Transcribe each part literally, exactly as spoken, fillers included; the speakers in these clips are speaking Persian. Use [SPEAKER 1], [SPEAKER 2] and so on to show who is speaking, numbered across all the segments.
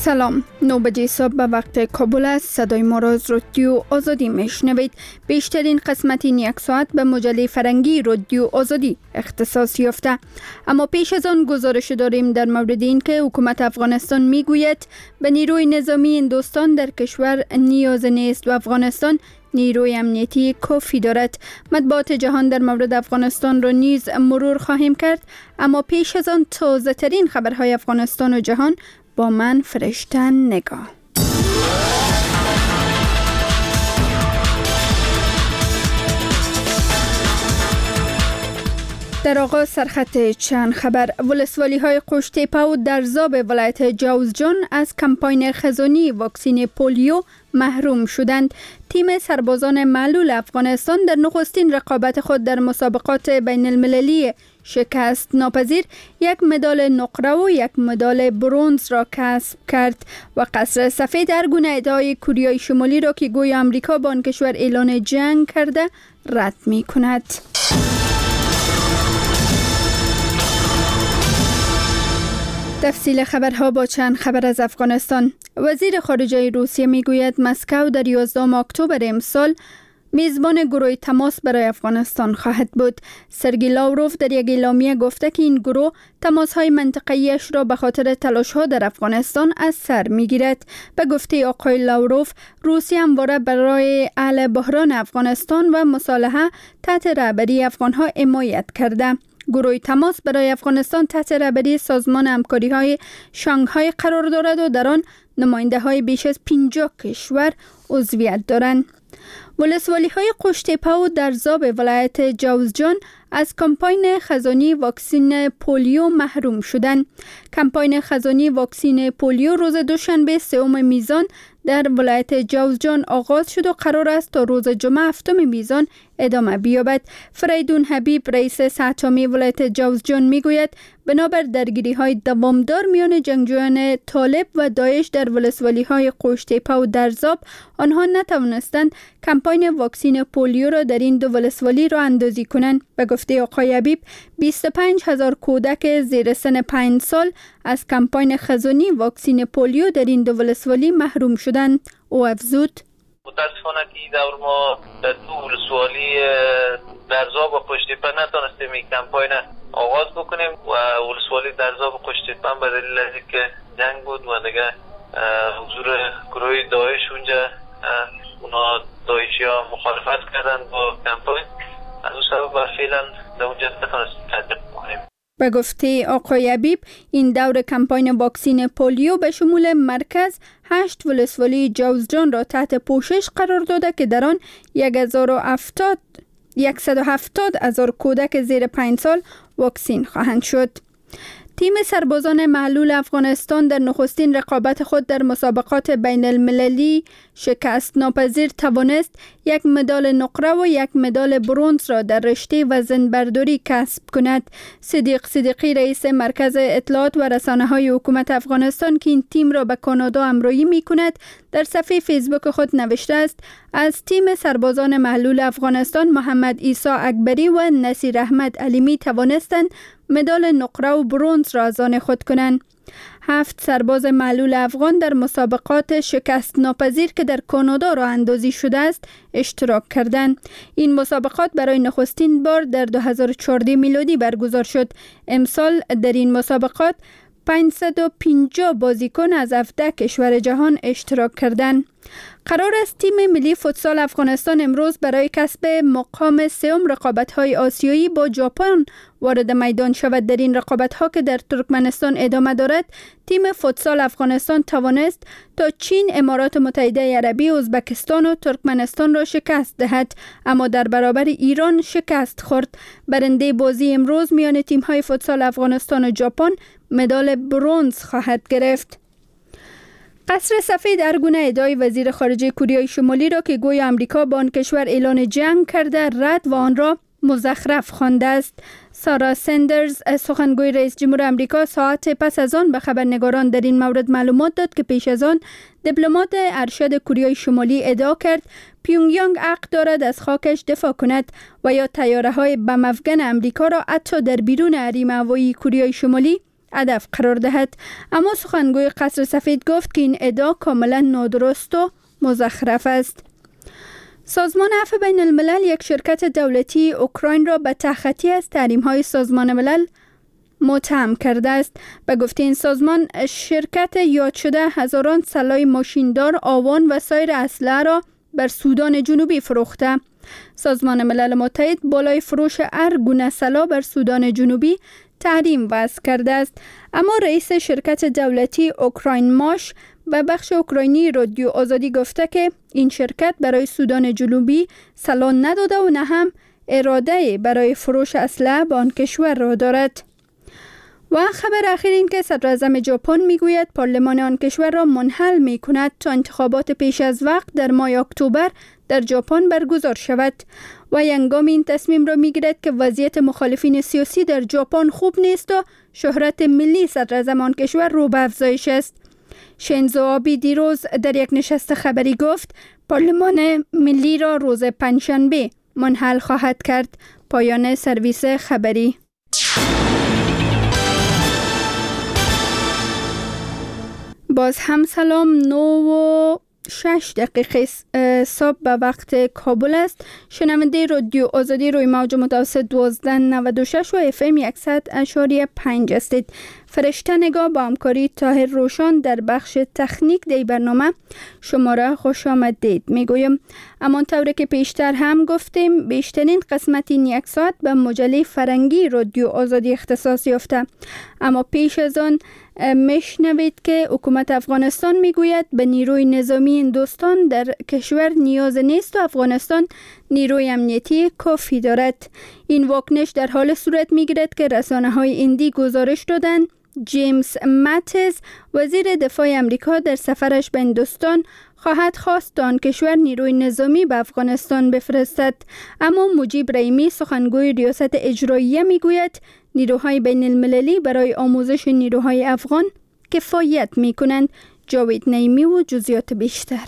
[SPEAKER 1] سلام، نو بجه صبح به وقت کابل است. صدای ما را از رادیو آزادی میشنوید. بیشترین قسمت این یک ساعت به مجله فرنگی رادیو آزادی اختصاص یافته. اما پیش از آن گزارش داریم در مورد این که حکومت افغانستان میگوید به نیروی نظامی هندوستان در کشور نیاز نیست و افغانستان نیروی امنیتی کافی دارد. مطبوعات جهان در مورد افغانستان را نیز مرور خواهیم کرد، اما پیش از آن تازه ترین خبرهای افغانستان و جهان با من فرشته نگاه. در آغاز سرخط چند خبر. ولسوالی های قوشتیپه و درزاب ولایت جوزجان از کمپاین خزانی واکسین پولیو محروم شدند. تیم سربازان معلول افغانستان در نخستین رقابت خود در مسابقات بین المللی شکست ناپذیر یک مدال نقره و یک مدال برنز را کسب کرد و قصر سفید هر گونه ادعای کره شمالی را که گویا آمریکا با آن کشور اعلان جنگ کرده رد می کند. تفصیل خبرها با چند خبر از افغانستان. وزیر خارجه روسیه میگوید مسکو در یازدهم اکتبر امسال میزبان گروه تماس برای افغانستان خواهد بود. سرگی لاوروف در یک اعلامیه گفته که این گروه تماس‌های منطقه‌ایش را به خاطر تلاش‌ها در افغانستان از سر می‌گیرد. به گفته آقای لاوروف، روسیه همواره برای حل بحران افغانستان و مصالحه تحت رهبری افغان‌ها حمایت کرده. گروه تماس برای افغانستان تحت رهبری سازمان همکاری‌های شانگهای قرار دارد و در آن نماینده‌های بیش از پنجاه کشور عضویت دارند. ولسوالی های قوشتیپه و درزاب ولایت جوزجان از کمپاین خزانی واکسین پولیو محروم شدند. کمپاین خزانی واکسین پولیو روز دوشنبه سوم میزان در ولایت جوزجان آغاز شد و قرار است تا روز جمعه هفتم میزان ادامه بیابد. فریدون حبیب رئیس سه‌تامی ولایت جوزجان میگوید بنابر درگیری های دوامدار میان جنگجویان طالب و داعش در ولسوالی های قوشتیپه و درزاب آنها نتوانستند کمپاین واکسین پولیو را در این دو ولسوالی را اندازی کنند. به گفته آقای حبیب بیست و پنج هزار کودک زیر سن پنج سال از کمپاین خزانی واکسین پولیو در این دو ولسوالی محروم شدند. او افزود:
[SPEAKER 2] متاسفانه که این دور ما در دو ولسوالی درزاب و قوشتیپه نتونستیم این کمپاین آغاز بکنیم و ولسوالی درزاب و قوشتیپه به دلیل از اینکه جنگ بود و دیگه حضور گروه داعش اونجا، اونا داعشی ها مخالفت کردن با کمپاین، از اون سبب فعلا در اونجا نتونستیم تطبیق کنیم.
[SPEAKER 1] به گفته آقای حبیب این دور کمپاین واکسین پولیو به شمول مرکز هشت ولسوالی جوزجان را تحت پوشش قرار داده که در آن صد و هفتاد هزار کودک زیر پنج سال واکسین خواهند شد. تیم سربازان معلول افغانستان در نخستین رقابت خود در مسابقات بین المللی شکست ناپذیر توانست یک مدال نقره و یک مدال برنز را در رشته وزنبرداری کسب کند. صدیق صدیقی رئیس مرکز اطلاعات و رسانه های حکومت افغانستان که این تیم را به کانادا همراهی می کند در صفحه فیسبوک خود نوشته است: از تیم سربازان معلول افغانستان محمد عیسی اکبری و نصیر احمد علیمی توانستند مدال نقره و برنز را از آن خود کنند. هفت سرباز معلول افغان در مسابقات شکست ناپذیر که در کانادا راه اندازی شده است اشتراک کردند. این مسابقات برای نخستین بار در دو هزار و چهارده میلادی برگزار شد. امسال در این مسابقات پانصد و پنجاه بازیکن از هفده کشور جهان اشتراک کردند. قرار است تیم ملی فوتسال افغانستان امروز برای کسب مقام سوم رقابت‌های آسیایی با ژاپن وارد میدان شود. در این رقابت‌ها که در ترکمنستان ادامه دارد، تیم فوتسال افغانستان توانست تا چین، امارات متحده عربی، ازبکستان و ترکمنستان را شکست دهد، اما در برابر ایران شکست خورد. برنده بازی امروز میان تیم‌های فوتسال افغانستان و ژاپن مدال برنز خواهد گرفت. قصر سفید هر گونه ادعای وزیر خارجه کره شمالی را که گویا آمریکا با آن کشور اعلان جنگ کرده رد و آن را مزخرف خوانده است. سارا سندرز سخنگوی رئیس جمهور آمریکا ساعت پس از آن به خبرنگاران در این مورد معلومات داد که پیش از آن دیپلمات ارشد کره شمالی ادعا کرد پیونگیانگ حق دارد از خاکش دفاع کند و یا طیاره‌های بم افکن آمریکا را حتی در بیرون حریم هوایی کره شمالی هدف قرار دهد. اما سخنگوی قصر سفید گفت که این ادعا کاملا نادرست و مزخرف است. سازمان عفو بین الملل یک شرکت دولتی اوکراین را به تخطی از تحریم‌های سازمان ملل متهم کرده است. به گفته این سازمان، شرکت یاد شده هزاران سلاح ماشیندار، آوان و سایر اسلحه را بر سودان جنوبی فروخته. سازمان ملل متحد بالای فروش هر گونه سلاح بر سودان جنوبی تحریم وضع کرده است. اما رئیس شرکت دولتی اوکراین ماش به بخش اوکراینی رادیو آزادی گفته که این شرکت برای سودان جنوبی سلاح نداده و نه هم اراده برای فروش اسلحه به آن کشور را دارد. و خبر اخیر این که صدر اعظم ژاپن میگوید پارلمان آن کشور را منحل می کند تا انتخابات پیش از وقت در ماه اکتبر در ژاپن برگزار شود و هنگام این تصمیم را میگیرد که وضعیت مخالفین سیاسی در ژاپن خوب نیست و شهرت ملی صدر اعظم آن کشور رو به افزایش است. شینزو آبی دیروز در یک نشست خبری گفت پارلمان ملی را روز پنجشنبه منحل خواهد کرد. پایان سرویس خبری. باز هم سلام. نو و شش دقیقه صبح به وقت کابل است. شنونده رادیو آزادی روی موج متوسط دوازده نود و شش و اف ام صد اشاری پنج هستید. فرشته نگاه با همکاری طاهر روشان در بخش تکنیک دی برنامه شما را خوش آمدید میگویم. اما طوری که پیشتر هم گفتیم بیشترین قسمت این یک ساعت به مجله فرنگی رادیو آزادی اختصاص یافته. اما پیش از آن میشنوید که حکومت افغانستان میگوید به نیروی نظامی هندوستان در کشور نیاز نیست و افغانستان نیروی امنیتی کافی دارد. این واکنش در حال صورت میگیرد که رسانه های هندی گزارش دادند جیمز ماتیز وزیر دفاع امریکا در سفرش به هندوستان خواهد خواست آن کشور نیروی نظامی به افغانستان بفرستد. اما مجیب رحیمی سخنگوی ریاست اجراییه میگوید نیروهای بین المللی برای آموزش نیروهای افغان کفایت می کنند. جاوید نعیمی و جزئیات بیشتر.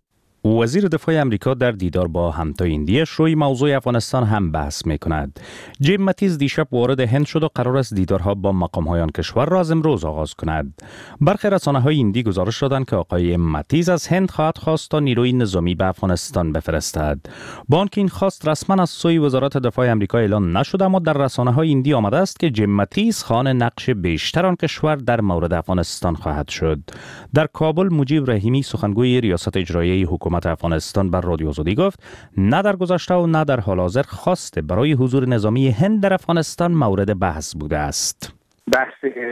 [SPEAKER 3] وزیر دفاع امریکا در دیدار با همتای هندیش روی موضوع افغانستان هم بحث می کند. جیم ماتیز دیشب وارد هند شد و قرار است دیدارها با مقام‌های آن کشور را از امروز آغاز کند. برخی رسانه‌های هندی گزارش دادند که آقای ماتیز از هند خواهد خواست تا نیروی نظامی به افغانستان بفرستد. با آنکه این خواست رسما از سوی وزارت دفاع امریکا اعلان نشده، اما در رسانه‌های هندی آمده است که جیم ماتیز خوان نقش بیشتر آن کشور در مورد افغانستان خواهد شد. در کابل مجیب رحیمی سخنگوی ریاست اجراییه حکومت افغانستان بر رادیو آزادی گفت نه در گذشته و نه در حال حاضر خواسته برای حضور نظامی هند در افغانستان مورد بحث بوده است.
[SPEAKER 4] بحث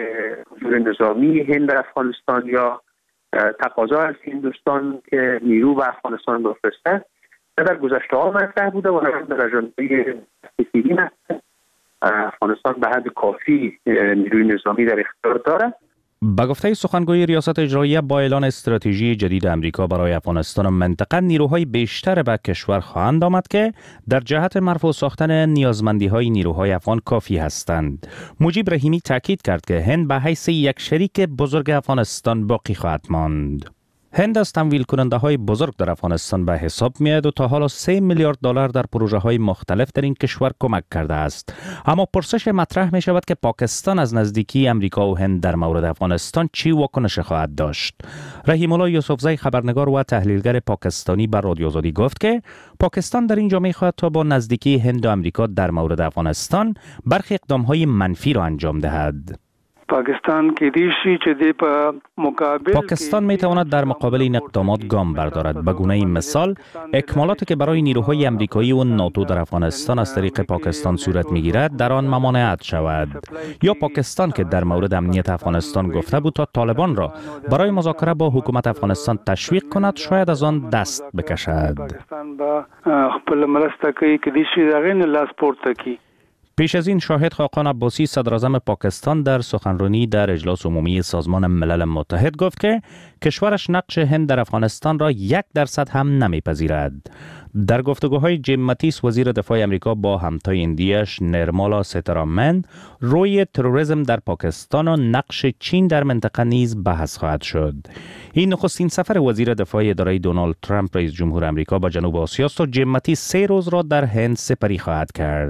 [SPEAKER 4] حضور نظامی هند در افغانستان یا تقاضا از هندوستان که نیرو به افغانستان بفرسته نه در گذشته ها مطرح بوده و نه در اجنده سفیری مطرح. افغانستان به حد کافی نیروی نظامی در اختیار دارد.
[SPEAKER 3] با گفته سخنگوی ریاست اجراییه با اعلان استراتژی جدید امریکا برای افغانستان و منطقه نیروهای بیشتر به کشور خواهند آمد که در جهت مرفوع ساختن نیازمندی‌های نیروهای افغان کافی هستند. مجیب رحیمی تاکید کرد که هند به حیث یک شریک بزرگ افغانستان باقی خواهد ماند. هند از تمویل کننده های بزرگ در افغانستان به حساب میاد و تا حالا سه میلیارد دلار در پروژه های مختلف در این کشور کمک کرده است. اما پرسش مطرح می شود که پاکستان از نزدیکی امریکا و هند در مورد افغانستان چی واکنش خواهد داشت؟ رحیم الله یوسفزی خبرنگار و تحلیلگر پاکستانی بر رادیو آزادی گفت که پاکستان در اینجا می خواهد تا با نزدیکی هند و امریکا در مورد افغانستان برخی اقدام های منفی را انجام دهد.
[SPEAKER 5] پاکستان که دیشی چه دی په مقابل
[SPEAKER 3] پاکستان می تواند در مقابل این اقدامات گام بردارد. به گونه مثال اکمالاتی که برای نیروهای امریکایی و ناتو در افغانستان از طریق پاکستان صورت می گیرد در آن ممانعت شود، یا پاکستان که در مورد امنیت افغانستان گفته بود تا طالبان را برای مذاکره با حکومت افغانستان تشویق کند شاید از آن دست بکشد.
[SPEAKER 5] پاکستان با خپل مرسته کوي که دیشي دغه نه لاس پورته کی.
[SPEAKER 3] پیش از این شاهد خاقان عباسی صدراعظم پاکستان در سخنرانی در اجلاس عمومی سازمان ملل متحد گفت که کشورش نقش هند در افغانستان را یک درصد هم نمیپذیرد. در گفتگوهای جیم ماتیس وزیر دفاع امریکا با همتای هندیش نرمالا سیتارامن روی تروریسم در پاکستان و نقش چین در منطقه نیز بحث خواهد شد. این نخستین سفر وزیر دفاع اداره دونالد ترامپ رئیس جمهور امریکا به جنوب آسیا است و جیم ماتیس سه روز را در هند سپری خواهد کرد.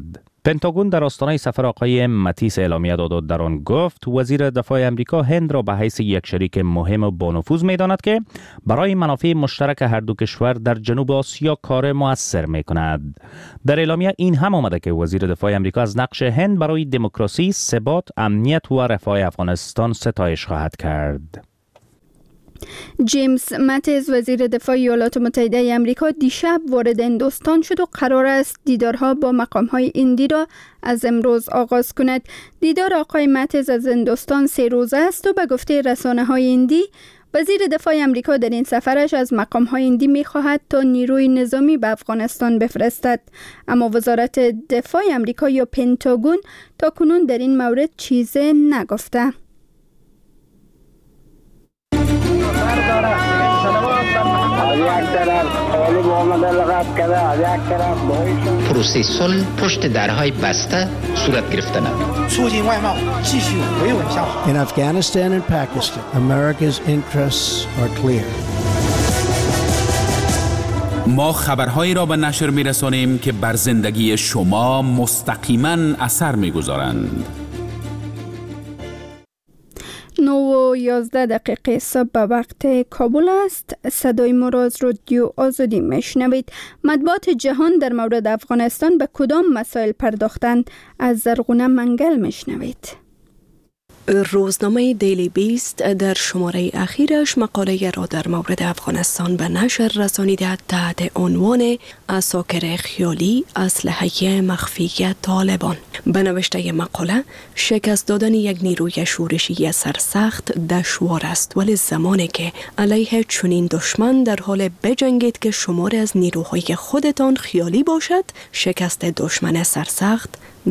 [SPEAKER 3] پنتاگون در آستانه سفر آقای متیس اعلامیه داد و در آن گفت وزیر دفاع آمریکا هند را به حیث یک شریک مهم و بانفوذ می‌داند که برای منافع مشترک هر دو کشور در جنوب آسیا کار مؤثر می‌کند. در اعلامیه این هم آمده که وزیر دفاع آمریکا از نقش هند برای دموکراسی، ثبات، امنیت و رفاه افغانستان ستایش خواهد کرد.
[SPEAKER 1] جیمز ماتیز وزیر دفاع ایالات متحده آمریکا دیشب وارد هندوستان شد و قرار است دیدارها با مقام‌های هندی را از امروز آغاز کند. دیدار آقای ماتیز از هندوستان سه روزه است و به گفته رسانه‌های هندی وزیر دفاع آمریکا در این سفرش از مقام‌های هندی می‌خواهد تا نیروی نظامی به افغانستان بفرستد، اما وزارت دفاع آمریکا یا پنتاگون تا کنون در این مورد چیزی نگفته.
[SPEAKER 6] پروسه صلح پشت درهای بسته صورت گرفته نمید.
[SPEAKER 7] In Afghanistan and Pakistan, America's interests are clear.
[SPEAKER 8] ما خبرهایی را به نشر می‌رسانیم که بر زندگی شما مستقیما اثر می‌گذارند.
[SPEAKER 1] نو و یازده دقیقه صبح به وقت کابل است. صدای ما را از رادیو آزادی میشنوید. مطبوعات جهان در مورد افغانستان به کدام مسائل پرداختند؟ از زرغونه منگل میشنوید.
[SPEAKER 9] روزنامه دیلی بیست در شماره اخیرش مقاله را در مورد افغانستان به نشر رسانیده تحت عنوان عساکر خیالی اسلحه مخفی طالبان. به نوشته مقاله شکست دادن یک نیروی شورشی سرسخت دشوار است، ولی زمانی که علیه چنین دشمن در حال بجنگید که شمار از نیروهای خودتان خیالی باشد، شکست دشمن سرسخت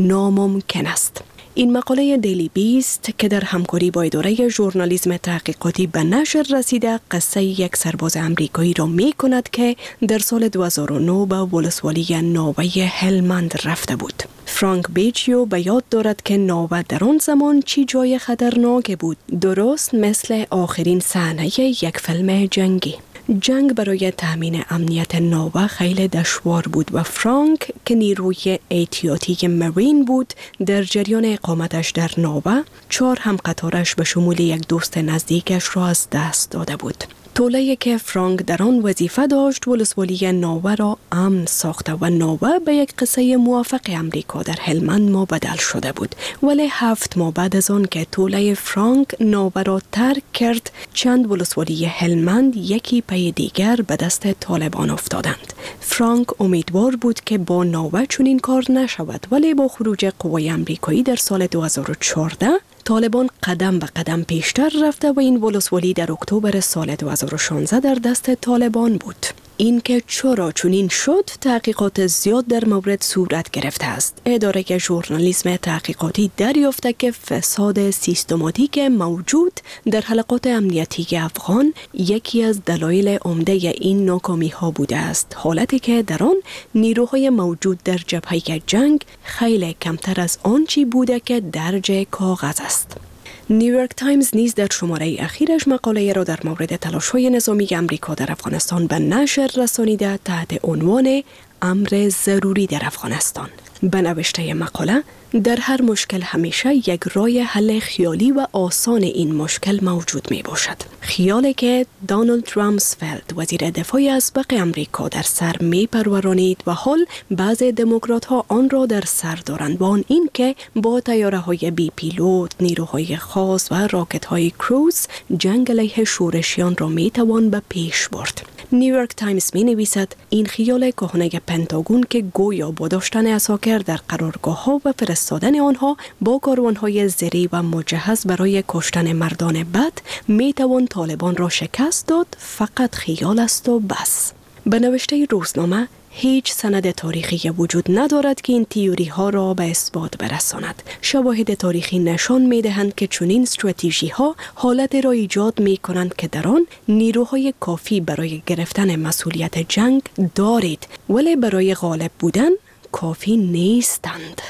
[SPEAKER 9] ناممکن است. این مقاله دیلی بیست که در همکاری با اداره ژورنالیسم تحقیقاتی به نشر رسیده قصه یک سرباز امریکایی را می کند که در سال دو هزار و نه به ولسوالی ناوه هلمند رفته بود. فرانک بیچیو به یاد دارد که ناوه در آن زمان چی جای خطرناک بود، درست مثل آخرین صحنه یک فیلم جنگی. جنگ برای تامین امنیت ناوه خیلی دشوار بود و فرانک که نیروی احتیاطی مرین بود در جریان اقامتش در ناوه چهار همقطارش به شمول یک دوست نزدیکش را از دست داده بود. طوله‌ای که فرانک در آن وظیفه داشت ولسوالی ناوه را امن ساخته و ناوه به یک قصه موافق امریکا در هلمند مبدل شده بود، ولی هفت ماه بعد از آن که طوله فرانک ناوه را ترک کرد چند ولسوالی هلمند یکی پی دیگر به دست طالبان افتادند. فرانک امیدوار بود که با ناوه چنین کار نشود، ولی با خروج قوای امریکایی در سال دو هزار و چهارده طالبان قدم به قدم پیشتر رفته و این ولسوالی در اکتبر سال دو هزار و شانزده در دست طالبان بود. این که چرا چنین شد تحقیقات زیاد در مورد صورت گرفته است. اداره ژورنالیسم تحقیقاتی دریافته که فساد سیستماتیک موجود در حلقات امنیتی افغان یکی از دلایل عمده این ناکامی ها بوده است، حالتی که در آن نیروهای موجود در جبهه جنگ خیلی کمتر از آنچه بوده که درج کاغذ است. نیویورک تایمز نیز در شماره اخیرش مقاله را در مورد تلاش‌های نظامی آمریکا در افغانستان به نشر رسانیده تحت عنوان امر ضروری در افغانستان. به نوشته مقاله در هر مشکل همیشه یک راه حل خیالی و آسان این مشکل موجود می باشد. خیالی که دانالد رامسفلد وزیر دفاع اسبق امریکا در سر می پرورانید و حال بعض دموکرات ها آن را در سر دارند و آن این که با طیاره های بی پیلوت، نیروهای خاص و راکت های کروز جنگ علیه شورشیان را می توان به پیش برد. نیویورک تایمز می نویسد این خیال کهنه پنتاگون که گویا با داشتن عساکر در قرارگاه ها و فرستادن آنها با کاروان های زری و مجهز برای کشتن مردان بد می توان طالبان را شکست داد فقط خیال است و بس. به نوشته روزنامه هیچ سند تاریخی وجود ندارد که این تئوری ها را به اثبات برساند. شواهد تاریخی نشان می دهند که چنین استراتژی ها حالت را ایجاد می کنند که در آن نیروهای کافی برای گرفتن مسئولیت جنگ دارید، ولی برای غالب بودن کافی نیستند.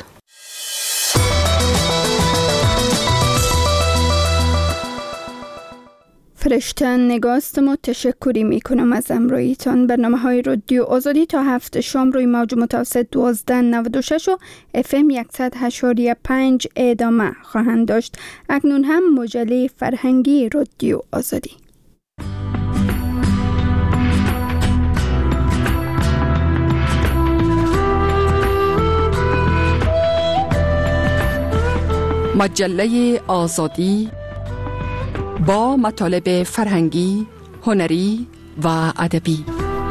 [SPEAKER 1] فرشته نگاستم و تشکری می کنم از امرویتان. برنامه های رادیو آزادی تا هفت شام روی موج متوسط دوازده نود و شش و اف ام صد و هشت و پنج ادامه خواهند داشت. اکنون هم مجله فرهنگی رادیو آزادی.
[SPEAKER 10] مجله آزادی با مطالب فرهنگی، هنری و ادبی.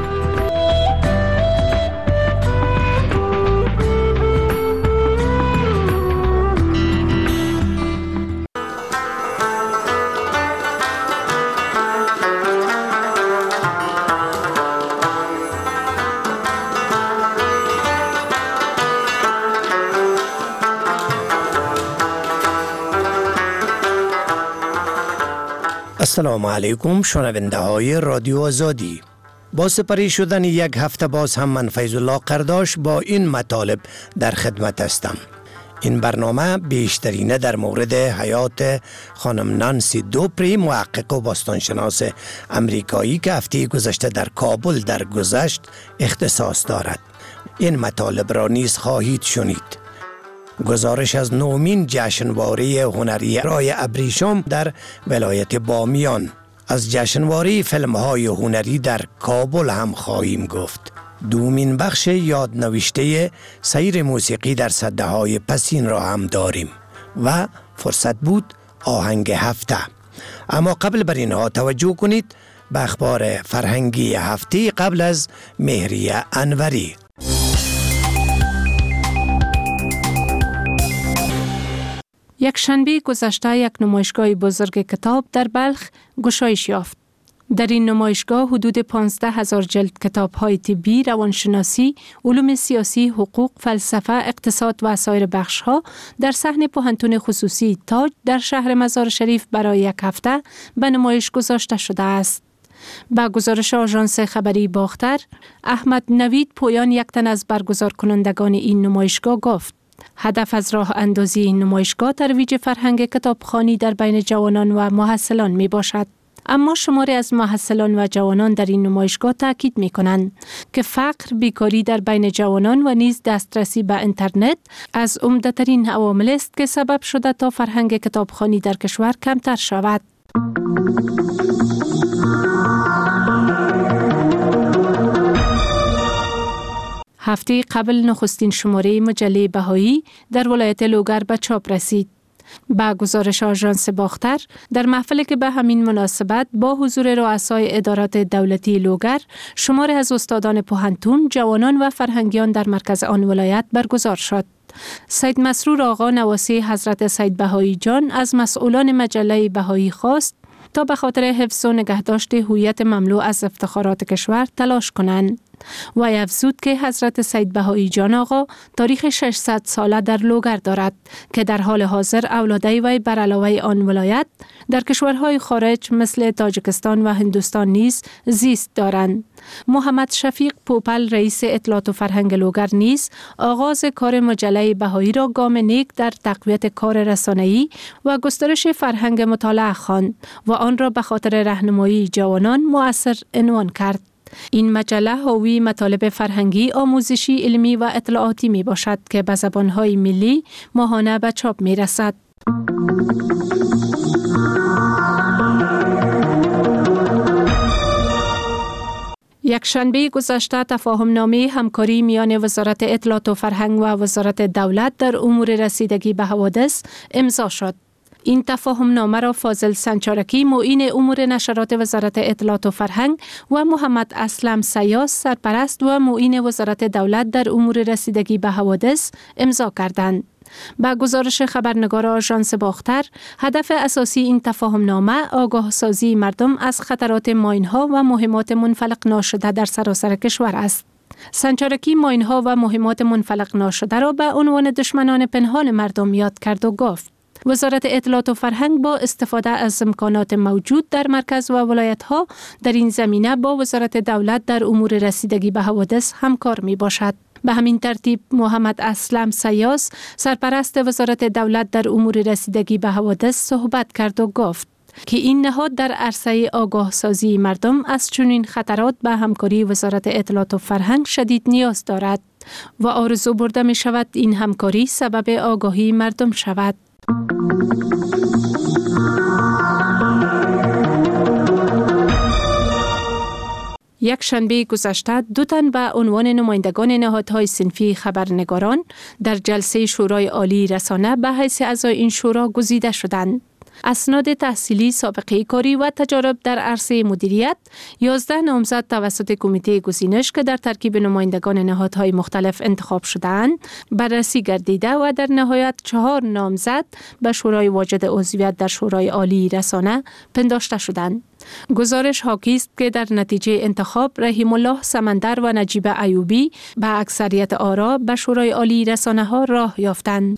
[SPEAKER 7] السلام علیکم شنونده های رادیو آزادی. با سپری شدن یک هفته باز هم من فیض الله قرداش با این مطالب در خدمت هستم. این برنامه بیشترینه در مورد حیات خانم نانسی دوپری، محقق و باستانشناس امریکایی که هفته گذشته در کابل در گذشت اختصاص دارد. این مطالب را نیز خواهید شنید. گزارش از نومین جشنواره هنری رای ابریشم در ولایت بامیان. از جشنواره فیلم‌های هنری در کابل هم خواهیم گفت. دومین بخش یادنوشته سیر موسیقی در سده‌های پسین را هم داریم و فرصت بود آهنگ هفته. اما قبل بر اینها توجه کنید به اخبار فرهنگی هفته قبل از مهریه انوری.
[SPEAKER 11] یک شنبه گذشته یک نمایشگاه بزرگ کتاب در بلخ گشایش یافت. در این نمایشگاه حدود پانزده هزار جلد کتاب‌های طبی، روانشناسی، علوم سیاسی، حقوق، فلسفه، اقتصاد و سایر بخش‌ها در صحن پوهنتون خصوصی تاج در شهر مزار شریف برای یک هفته به نمایش گذاشته شده است. با گزارش آژانس خبری باختر، احمد نوید پویان یک تن از برگزار کنندگان این نمایشگاه گفت: هدف از راه اندازی این نمایشگاه ترویج فرهنگ کتابخوانی در بین جوانان و محصلان می باشد. اما شماری از محصلان و جوانان در این نمایشگاه تاکید می کنند که فقر، بیکاری در بین جوانان و نیز دسترسی به اینترنت از عمده‌ترین عوامل است که سبب شده تا فرهنگ کتابخوانی در کشور کمتر شود. هفته قبل نخستین شماره مجله بهایی در ولایت لوگر به چاپ رسید. با گزارش آژانس باختر، در محفلی که به همین مناسبت با حضور رؤسای ادارات دولتی لوگر، شماری از استادان پوهنتون، جوانان و فرهنگیان در مرکز آن ولایت برگزار شد. سید مسرور آقا نواسی حضرت سید بهایی جان از مسئولان مجله بهایی خواست تا به خاطر حفظ و نگهداشت هویت مملو از افتخارات کشور تلاش کنند. و افزود که حضرت سید بهایی جان آقا تاریخ ششصد ساله در لوگر دارد که در حال حاضر اولادای وی بر علاوه آن ولایت در کشورهای خارج مثل تاجیکستان و هندوستان نیز زیست دارند. محمد شفیق پوپل رئیس اطلاعات و فرهنگ لوگر نیز آغاز کار مجله بهایی را گام نیک در تقویت کار رسانه‌ای و گسترش فرهنگ مطالعه خواند و آن را به خاطر راهنمایی جوانان مؤثر عنوان کرد. این مجله حاوی مطالب فرهنگی، آموزشی، علمی و اطلاعاتی می باشد که به زبانهای ملی ماهانه به چاپ می رسد. یک شنبه گذشته تفاهم نامه همکاری میان وزارت اطلاعات و فرهنگ و وزارت دولت در امور رسیدگی به حوادث امضا شد. این تفاهم نامه را فاضل سنچارکی معین امور نشرات وزارت اطلاعات و فرهنگ و محمد اسلم سیاس سرپرست و معین وزارت دولت در امور رسیدگی به حوادث امضا کردند. با گزارش خبرنگار آژانس باختر، هدف اساسی این تفاهم نامه آگاه سازی مردم از خطرات ماین‌ها و مهمات منفلق ناشده در سراسر کشور است. سنچارکی ماین‌ها و مهمات منفلق ناشده را به عنوان دشمنان پنهان مردم یاد کرد و گفت: وزارت اطلاعات و فرهنگ با استفاده از امکانات موجود در مرکز و ولایت‌ها در این زمینه با وزارت دولت در امور رسیدگی به حوادث همکار می باشد. به همین ترتیب محمد اسلم سیاس سرپرست وزارت دولت در امور رسیدگی به حوادث صحبت کرد و گفت: که این نهاد در عرصه آگاه سازی مردم از چنین خطرات به همکاری وزارت اطلاعات و فرهنگ شدید نیاز دارد و آرزو برده می شود این همکاری سبب آگاهی مردم شود. یک شنبه گذشته دو تن به عنوان نمایندگان نهادهای صنفی خبرنگاران در جلسه شورای عالی رسانه به حیث اعضای این شورا گزیده شدند. اسناد تحصیلی، سابقه کاری و تجارب در عرصه مدیریت یازده نامزد توسط کمیته گزینش که در ترکیب نمایندگان نهادهای مختلف انتخاب شدند بررسی گردیده و در نهایت چهار نامزد به شورای واجد عضویت در شورای عالی رسانه پنداشته شدند. گزارش حاکی است که در نتیجه انتخاب رحیم الله سمندر و نجیب ایوبی به اکثریت آرا به شورای عالی رسانه ها راه یافتند.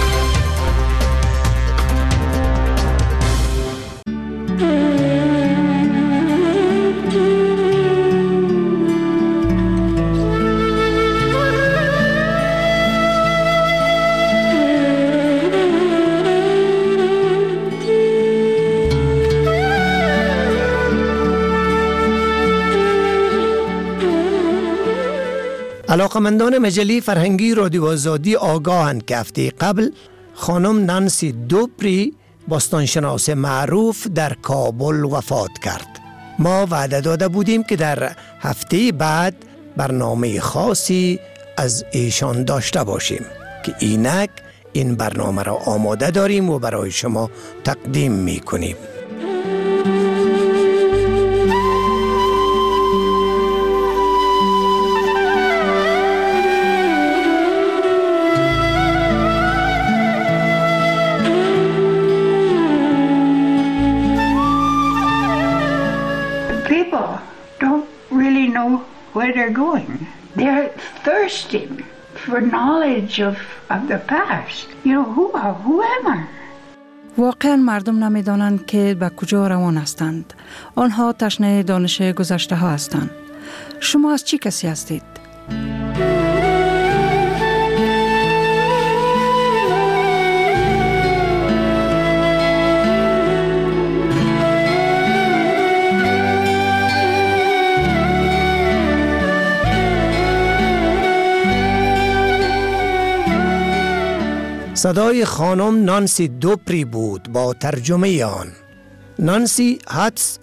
[SPEAKER 7] علاقمندان مجله فرهنگی رادیو آزادی آگاهند که هفته قبل خانم نانسی دوپری باستانشناس معروف در کابل وفات کرد. ما وعده داده بودیم که در هفته بعد برنامه خاصی از ایشان داشته باشیم که اینک این برنامه را آماده داریم و برای شما تقدیم می کنیم.
[SPEAKER 12] Where they're going. They're thirsting for knowledge of, of the past. You know, who, who am I?
[SPEAKER 13] واقعا مردم نمیدانند که به کجا روان هستند. آنها تشنه دانش گذشته ها هستند. شما از چی کسی هستید؟
[SPEAKER 7] صدای خانم نانسی دوپری بود با ترجمه آن. نانسی هاتس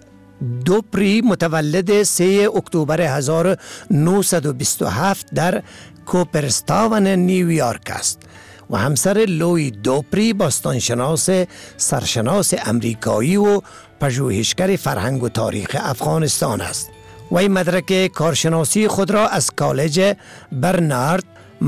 [SPEAKER 7] دوپری متولد سه اکتبر هزار و نهصد و بیست و هفت در کوپرستاون نیویورک است و همسر لوی دوپری باستانشناس سرشناس امریکایی و پژوهشگر فرهنگ و تاریخ افغانستان است. وی مدرک کارشناسی خود را از کالج برنارد،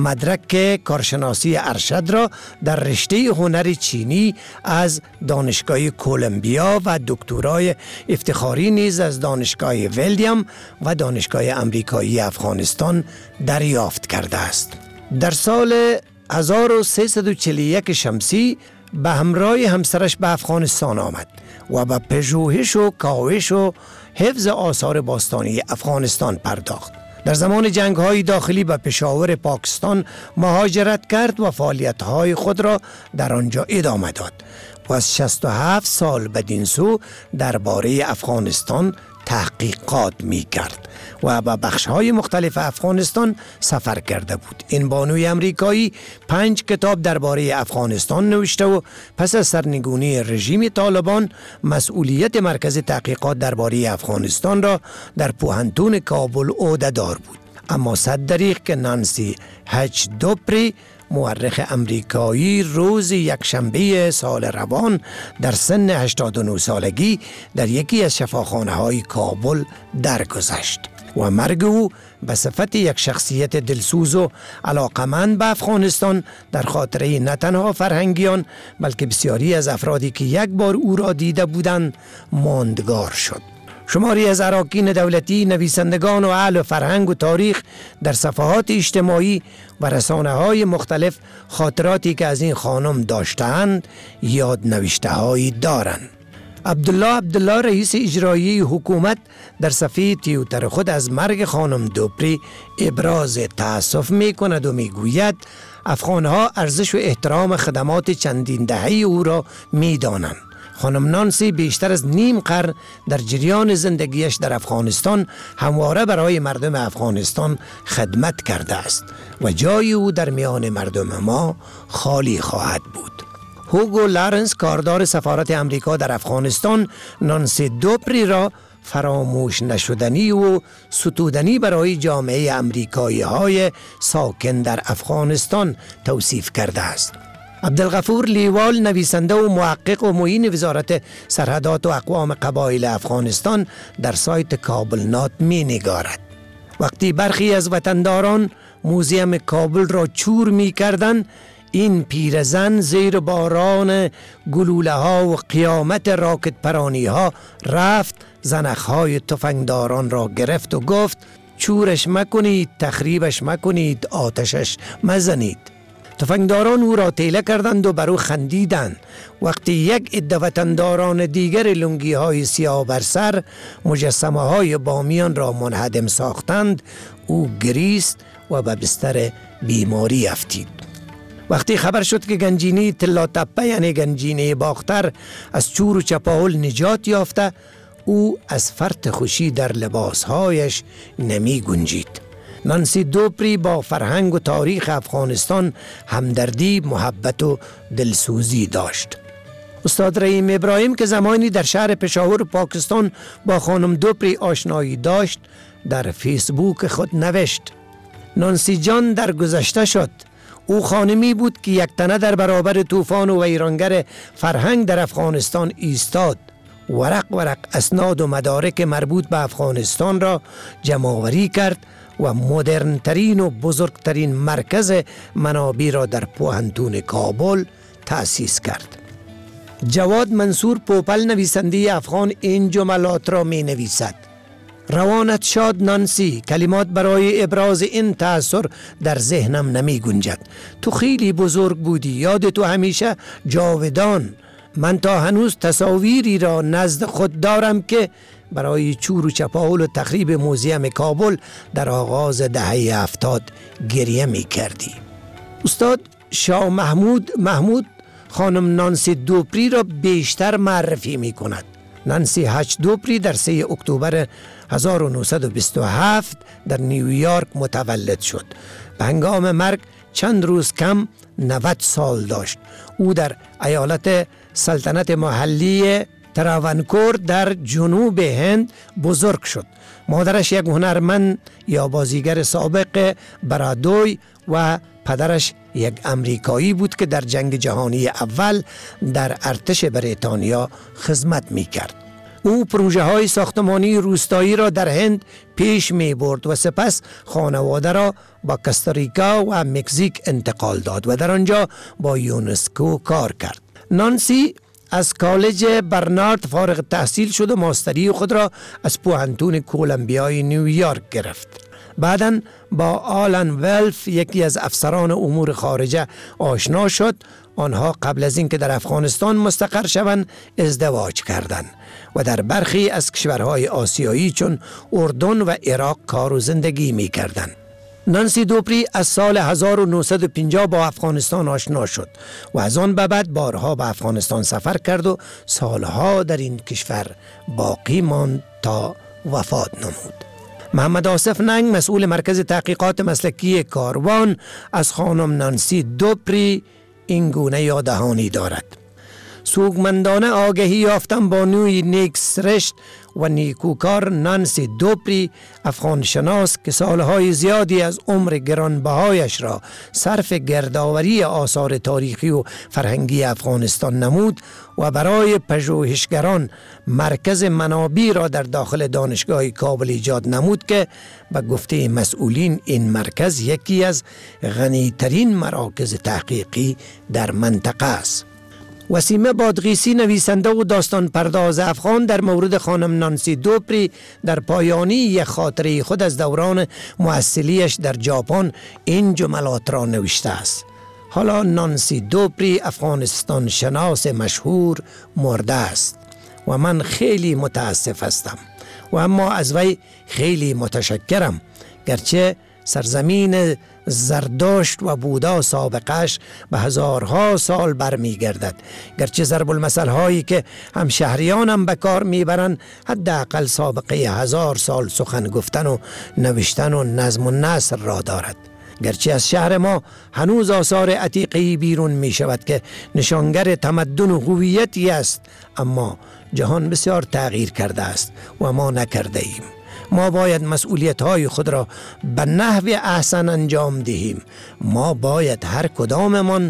[SPEAKER 7] مدرک کارشناسی ارشد را در رشته هنر چینی از دانشگاه کولومبیا و دکترای افتخاری نیز از دانشگاه ویلیام و دانشگاه امریکایی افغانستان دریافت کرده است. در سال هزار و سیصد و چهل و یک شمسی به همراه همسرش به افغانستان آمد و به پژوهش و کاوش و حفظ آثار باستانی افغانستان پرداخت. در زمان جنگ‌های داخلی به پشاور پاکستان مهاجرت کرد و فعالیت‌های خود را در آنجا ادامه داد و از شصت و هفت سال بدین سو درباره افغانستان تحقیقات می کرد و به بخش‌های مختلف افغانستان سفر کرده بود. این بانوی امریکایی پنج کتاب درباره افغانستان نوشته و پس از سرنگونی رژیم طالبان مسئولیت مرکز تحقیقات درباره افغانستان را در پوهنتون کابل عهده‌دار بود. اما صد دریغ که نانسی هچ دوپری مورخ امریکایی روز یکشنبه سال روان در سن هشتاد و نه سالگی در یکی از شفاخانه های کابل درگذشت و مرگ او به صفت یک شخصیت دلسوز و علاقمند به افغانستان در خاطره نه تنها فرهنگیان بلکه بسیاری از افرادی که یک بار او را دیده بودند ماندگار شد. شماری از اراکین دولتی، نویسندگان و اهل فرهنگ و تاریخ در صفحات اجتماعی و رسانه‌های مختلف خاطراتی که از این خانم داشتند یاد نوشته هایی دارند. عبدالله عبدالله رئیس اجرایی حکومت در صفحه توییتر خود از مرگ خانم دوپری ابراز تأسف می کند و می گوید افغانها ارزش و احترام خدمات چندین دهه او را می دانند. خانم نانسی بیشتر از نیم قرن در جریان زندگیش در افغانستان همواره برای مردم افغانستان خدمت کرده است و جای او در میان مردم ما خالی خواهد بود. هوگو لارنس، کاردار سفارت امریکا در افغانستان، نانسی دوپری را فراموش نشدنی و ستودنی برای جامعه امریکایی های ساکن در افغانستان توصیف کرده است. عبدالغفور لیوال، نویسنده و محقق و معین وزارت سرحدات و اقوام قبایل افغانستان، در سایت کابل نات می نگارد: وقتی برخی از وطنداران موزیم کابل را چور می کردن، این پیرزن زیر باران گلوله ها و قیامت راکت پرانی ها رفت، زنخ های تفنگداران را گرفت و گفت چورش مکنید، تخریبش مکنید، آتشش مزنید. تفنگداران او را تیله کردند و بر او خندیدند. وقتی یک عده وطنداران دیگر لنگی های سیاه بر سر مجسمه های بامیان را منهدم ساختند، او گریست و به بستر بیماری افتید. وقتی خبر شد که گنجینه تلا تپه یعنی گنجینه باختر از چور و چپاول نجات یافته، او از فرط خوشی در لباسهایش نمی گنجید. نانسی دوپری با فرهنگ و تاریخ افغانستان همدردی، محبت و دلسوزی داشت. استاد رحیم ابراهیم که زمانی در شهر پشاور پاکستان با خانم دوپری آشنایی داشت، در فیسبوک خود نوشت: نانسی جان در گذشته شد. او خانمی بود که یک تنه در برابر طوفان و ویرانگر فرهنگ در افغانستان ایستاد. ورق ورق اسناد و مدارک مربوط به افغانستان را جمع‌آوری کرد و مدرنترین و بزرگترین مرکز منابع را در پوهنتون کابل تأسیس کرد. جواد منصور پوپل، نویسنده افغان، این جملات را می نویسد: روانت شاد نانسی، کلمات برای ابراز این تأثر در ذهنم نمی گنجد. تو خیلی بزرگ بودی، یاد تو همیشه جاودان. من تا هنوز تصاویری را نزد خود دارم که برای چور و چپاول و تخریب موزیم کابل در آغاز دهه هفتاد گریه می کردی. استاد شاه محمود محمود خانم نانسی دوپری را بیشتر معرفی می کند. نانسی هچ دوپری در سه اکتبر هزار و نهصد و بیست و هفت در نیویورک متولد شد. به هنگام مرگ چند روز کم نود سال داشت. او در ایالت سلطنت محلی تراونکور در جنوب هند بزرگ شد. مادرش یک هنرمند یا بازیگر سابق برادوی و پدرش یک امریکایی بود که در جنگ جهانی اول در ارتش بریتانیا خدمت می کرد. او پروژه های ساختمانی روستایی را در هند پیش می برد و سپس خانواده را با کاستاریکا و مکزیک انتقال داد و در آنجا با یونسکو کار کرد. نانسی از کالج برنارد فارغ التحصیل شد و ماستری خود را از پوهنتون کولومبیای نیویورک گرفت. بعداً با آلن ولف، یکی از افسران امور خارجه، آشنا شد. آنها قبل از اینکه در افغانستان مستقر شوند ازدواج کردند و در برخی از کشورهای آسیایی چون اردن و عراق کار و زندگی می کردند. نانسی دوپری از سال هزار و نهصد و پنجاه با افغانستان آشنا شد و از آن به بعد بارها به افغانستان سفر کرد و سالها در این کشور باقی ماند تا وفات نمود. محمد آصف ننگ، مسئول مرکز تحقیقات مسلکی کاروان، از خانم نانسی دوپری این گونه یاددهانی دارد: سوگمندانه آگهی یافتم بانوی نیک سرشت و نیکوکار نانسی دوپری، افغان شناس که سالهای زیادی از عمر گرانبهایش را صرف گردآوری آثار تاریخی و فرهنگی افغانستان نمود و برای پژوهشگران مرکز منابع را در داخل دانشگاه کابل ایجاد نمود که به گفته مسئولین این مرکز یکی از غنیترین مراکز تحقیقی در منطقه است. وسیمه بادغیسی، نویسنده و داستان پرداز افغان، در مورد خانم نانسی دوپری در پایانی یک خاطره خود از دوران محصلیش در ژاپن این جملات را نوشته است: حالا نانسی دوپری، افغانستان شناس مشهور، مرده است و من خیلی متاسف هستم و اما از وی خیلی متشکرم، گرچه سرزمین زردشت و بودا سابقش به هزارها سال برمی گردد. گرچه ضرب المثل هایی که هم شهریان هم به کار میبرند حداقل سابقه هزار سال سخن گفتن و نوشتن و نظم و نثر را دارد. گرچه از شهر ما هنوز آثار عتیقی بیرون می شود که نشانگر تمدن و هویتی است، اما جهان بسیار تغییر کرده است و ما نکرده ایم. ما باید مسئولیت های خود را به نحو احسن انجام دهیم. ما باید هر کداممان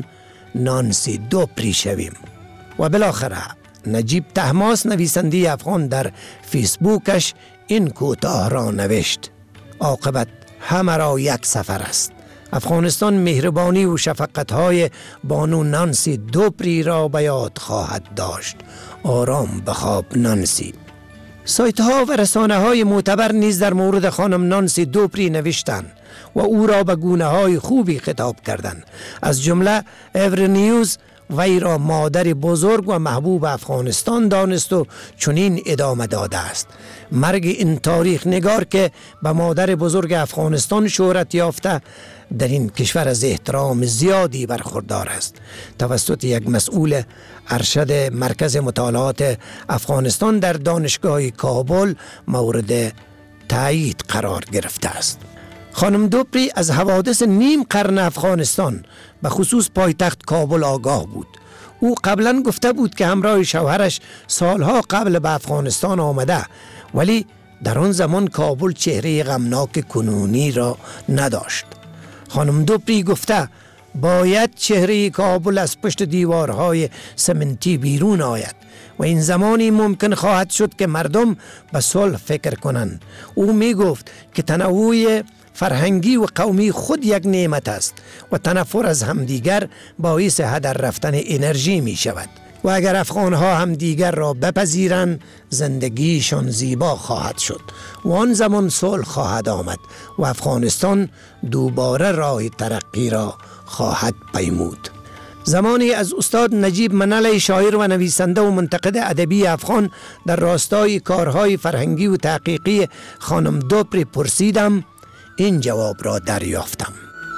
[SPEAKER 7] نانسی دوپری شویم. و بالاخره نجیب طهماسب نویسنده افغان در فیسبوکش این کوتاه را نوشت: عاقبت همه را یک سفر است. افغانستان مهربانی و شفقت‌های بانو نانسی دوپری را به یاد خواهد داشت. آرام بخواب نانسی. سایت ها و رسانه های معتبر نیز در مورد خانم نانسی دوپری نوشتند و او را به گونه های خوبی خطاب کردند. از جمله ایور نیوز وی را مادر بزرگ و محبوب افغانستان دانست و چنین ادامه داده است: مرگ این تاریخ نگار که به مادر بزرگ افغانستان شهرت یافته در این کشور از احترام زیادی برخوردار است. توسط یک مسئول ارشد مرکز مطالعات افغانستان در دانشگاه کابل مورد تایید قرار گرفته است. خانم دوپری از حوادث نیم قرن افغانستان به خصوص پایتخت کابل آگاه بود. او قبلا گفته بود که همراه شوهرش سالها قبل به افغانستان آمده، ولی در آن زمان کابل چهره غمناک کنونی را نداشت. خانم دوپری گفته باید چهره کابل از پشت دیوارهای سمنتی بیرون آید و این زمانی ممکن خواهد شد که مردم به صلح فکر کنند. او می گفت که تنوع فرهنگی و قومی خود یک نعمت است و تنفر از همدیگر باعث هدر رفتن انرژی می شود و اگر افغانها هم دیگر را بپذیرند زندگیشان زیبا خواهد شد و آن زمان صلح خواهد آمد و افغانستان دوباره راه ترقی را خواهد پیمود. زمانی از استاد نجیب منل شاعر و نویسنده و منتقد ادبی افغان در راستای کارهای فرهنگی و تحقیقی خانم دوپری پرسیدم، این جواب را دریافتم: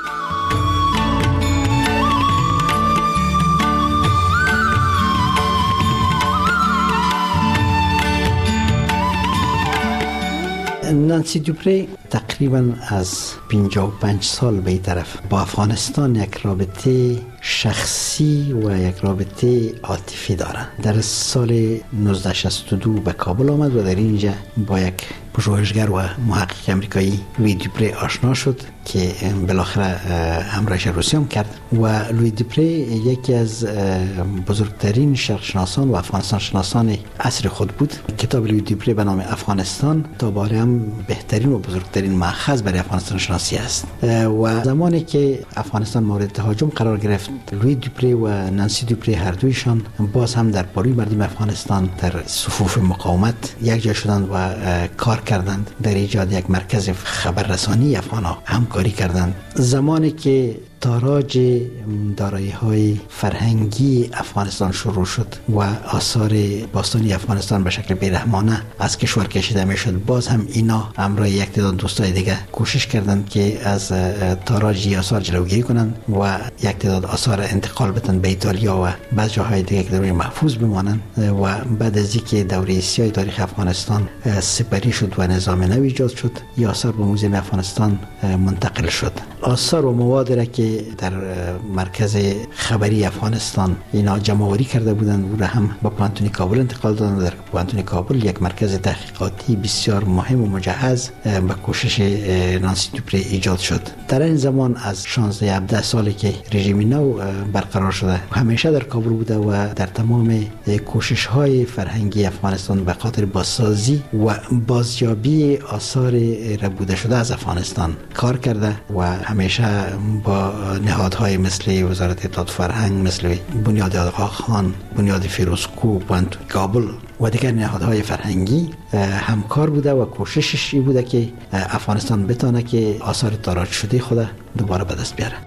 [SPEAKER 14] نانسی دوپری تقریبا از پنجاه و پنج سال به این طرف با افغانستان یک رابطه شخصی و یک رابطه عاطفی دارند. در سال نوزده شصت و دو به کابل آمد و در اینجا با یک پژوهشگر و محقق امریکایی لوی دوپری آشنا شد که بالاخره همراهش روسیه هم کرد و لوی دوپری یکی از بزرگترین شرقشناسان و افغانستان شناسان عصر خود بود. کتاب لوی دوپری به نام افغانستان تا باره هم بهترین و بزرگترین مأخذ برای افغانستان شناسی است و زمانی که افغانستان مورد تهاجم قرار گرفت لوی دوپری و نانسی دوپری هر دویشان باز هم در پالوی مردم افغانستان در صفوف مقاومت یک جا شدند و کار کردند. در ایجاد یک مرکز خبررسانی افغان‌ها همکاری کردند. زمانی که تاراج دارایی های فرهنگی افغانستان شروع شد و آثار باستانی افغانستان به شکل بیرحمانه از کشور کشیده می شد، باز هم اینا همراه یک تعداد دوستای دیگه کوشش کردند که از تاراج آثار جلوگیری کنند و یک تعداد آثار انتقال بدن به ایتالیا و بعض جاهای دیگه که در محفوظ بمانند و بعد از اینکه دوره سیاه تاریخ افغانستان سپری شد و نظام نو ایجاد شد، این آثار به موزیم افغانستان منتقل شد. آثار و مواد را که در مرکز خبری افغانستان اینا جمع‌آوری کرده بودند او را هم با پانتونی کابل انتقال دادند. در پانتونی کابل یک مرکز تحقیقاتی بسیار مهم و مجهز به کوشش نانسی دوپری ایجاد شد. در این زمان از شانزده هفده سالی که رژیم نو برقرار شده همیشه در کابل بوده و در تمام کوشش‌های فرهنگی افغانستان به خاطر بازسازی و بازیابی آثار ربوده شده از افغانستان کار کرده و همیشه با نهادهای مثل وزارت اطلاعات فرهنگ، مثل بنیاد آقاخان، بنیاد فیروزکوه، پانتون کابل و دیگر نهادهای فرهنگی همکار بوده و کوششش این بوده که افغانستان بتونه که آثار تاراج شده خود دوباره به دست بیاره.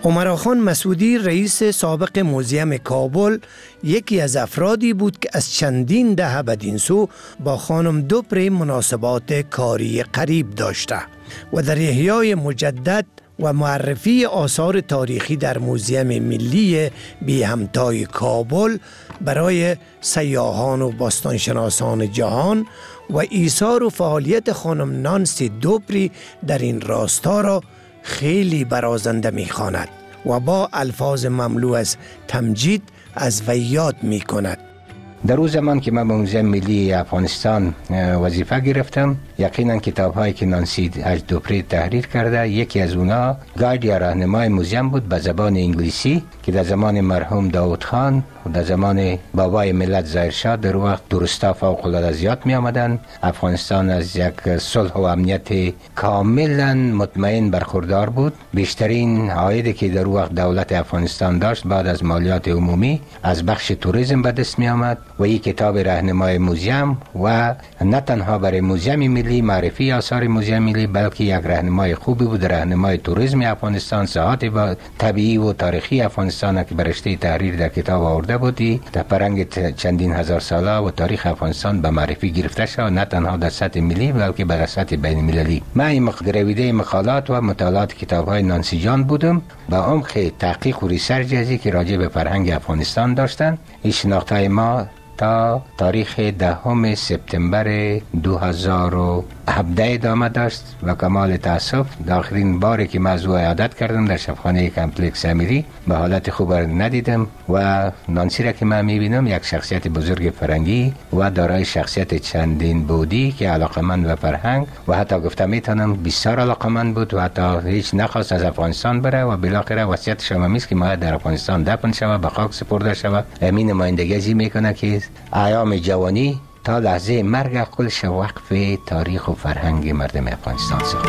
[SPEAKER 7] عمراخان مسعودی رئیس سابق موزیم کابل یکی از افرادی بود که از چندین دهه بدین سو با خانم دوپری مناسبات کاری قریب داشته و در احیای مجدد و معرفی آثار تاریخی در موزیم ملی بی همتای کابل برای سیاحان و باستانشناسان جهان و ایثار و فعالیت خانم نانسی دوپری در این راستا را خیلی برازنده می خواند و با الفاظ مملو از تمجید از وی یاد می کند.
[SPEAKER 15] در اون زمان که من به موزیم ملی افغانستان وظیفه گرفتم، یقینا کتاب هایی که نانسی اچ دوپری تحریر کرده، یکی از اونا گاید یا راهنمای موزیم بود به زبان انگلیسی که در زمان مرحوم داود خان و در زمان بابای ملت ظاهرشاه در وقت درستا فوق العاده زیاد می آمدن. افغانستان از یک صلح و امنیت کاملا مطمئن برخوردار بود. بیشترین عایدی که در وقت دولت افغانستان داشت بعد از مالیات عمومی از بخش توریسم به دست می آمد و این کتاب راهنمای موزیم و نه تنها برای موزیم ملی معرفی آثار موزیم ملی بلکه یک راهنمای خوبی بود، راهنمای توریسم افغانستان، ساحات طبیعی و تاریخی افغانستان که برشته تحریر در کتاب آورده بودی در پرنگ چندین هزار ساله و تاریخ افغانستان به معرفی گرفته شد، نه تنها در سطح ملی بلکه در سطح بین المللی. من این مقدرویده مقالات و مطالعات کتاب های نانسی جان بودم با عمق تحقیق و ریسرچ ازی که راجع به فرهنگ افغانستان داشتن. این شناختهای ما تا تاریخ دهم سپتامبر دو هزار و هفده ادامه داشت و کمال تاسف آخرین باری که موضوع عادت کردم در شبخانه کمپلکس امیری به حالت خوب ندیدم و نانسی را که من میبینم یک شخصیت بزرگ فرنگی و دارای شخصیت چندین بودی که علاقمند به فرهنگ و حتی گفتم میتونم بسیار علاقمند بود و حتی هیچ نخواست از افغانستان بره و بالاخره وصیت شمامیست که ما در افغانستان دفن شود، به خاک سپرده شود. امین نمایندگی میکنه که ایام جوانی تا لحظه مرگ خودش وقف تاریخ و فرهنگ مردم افغانستان ساخت.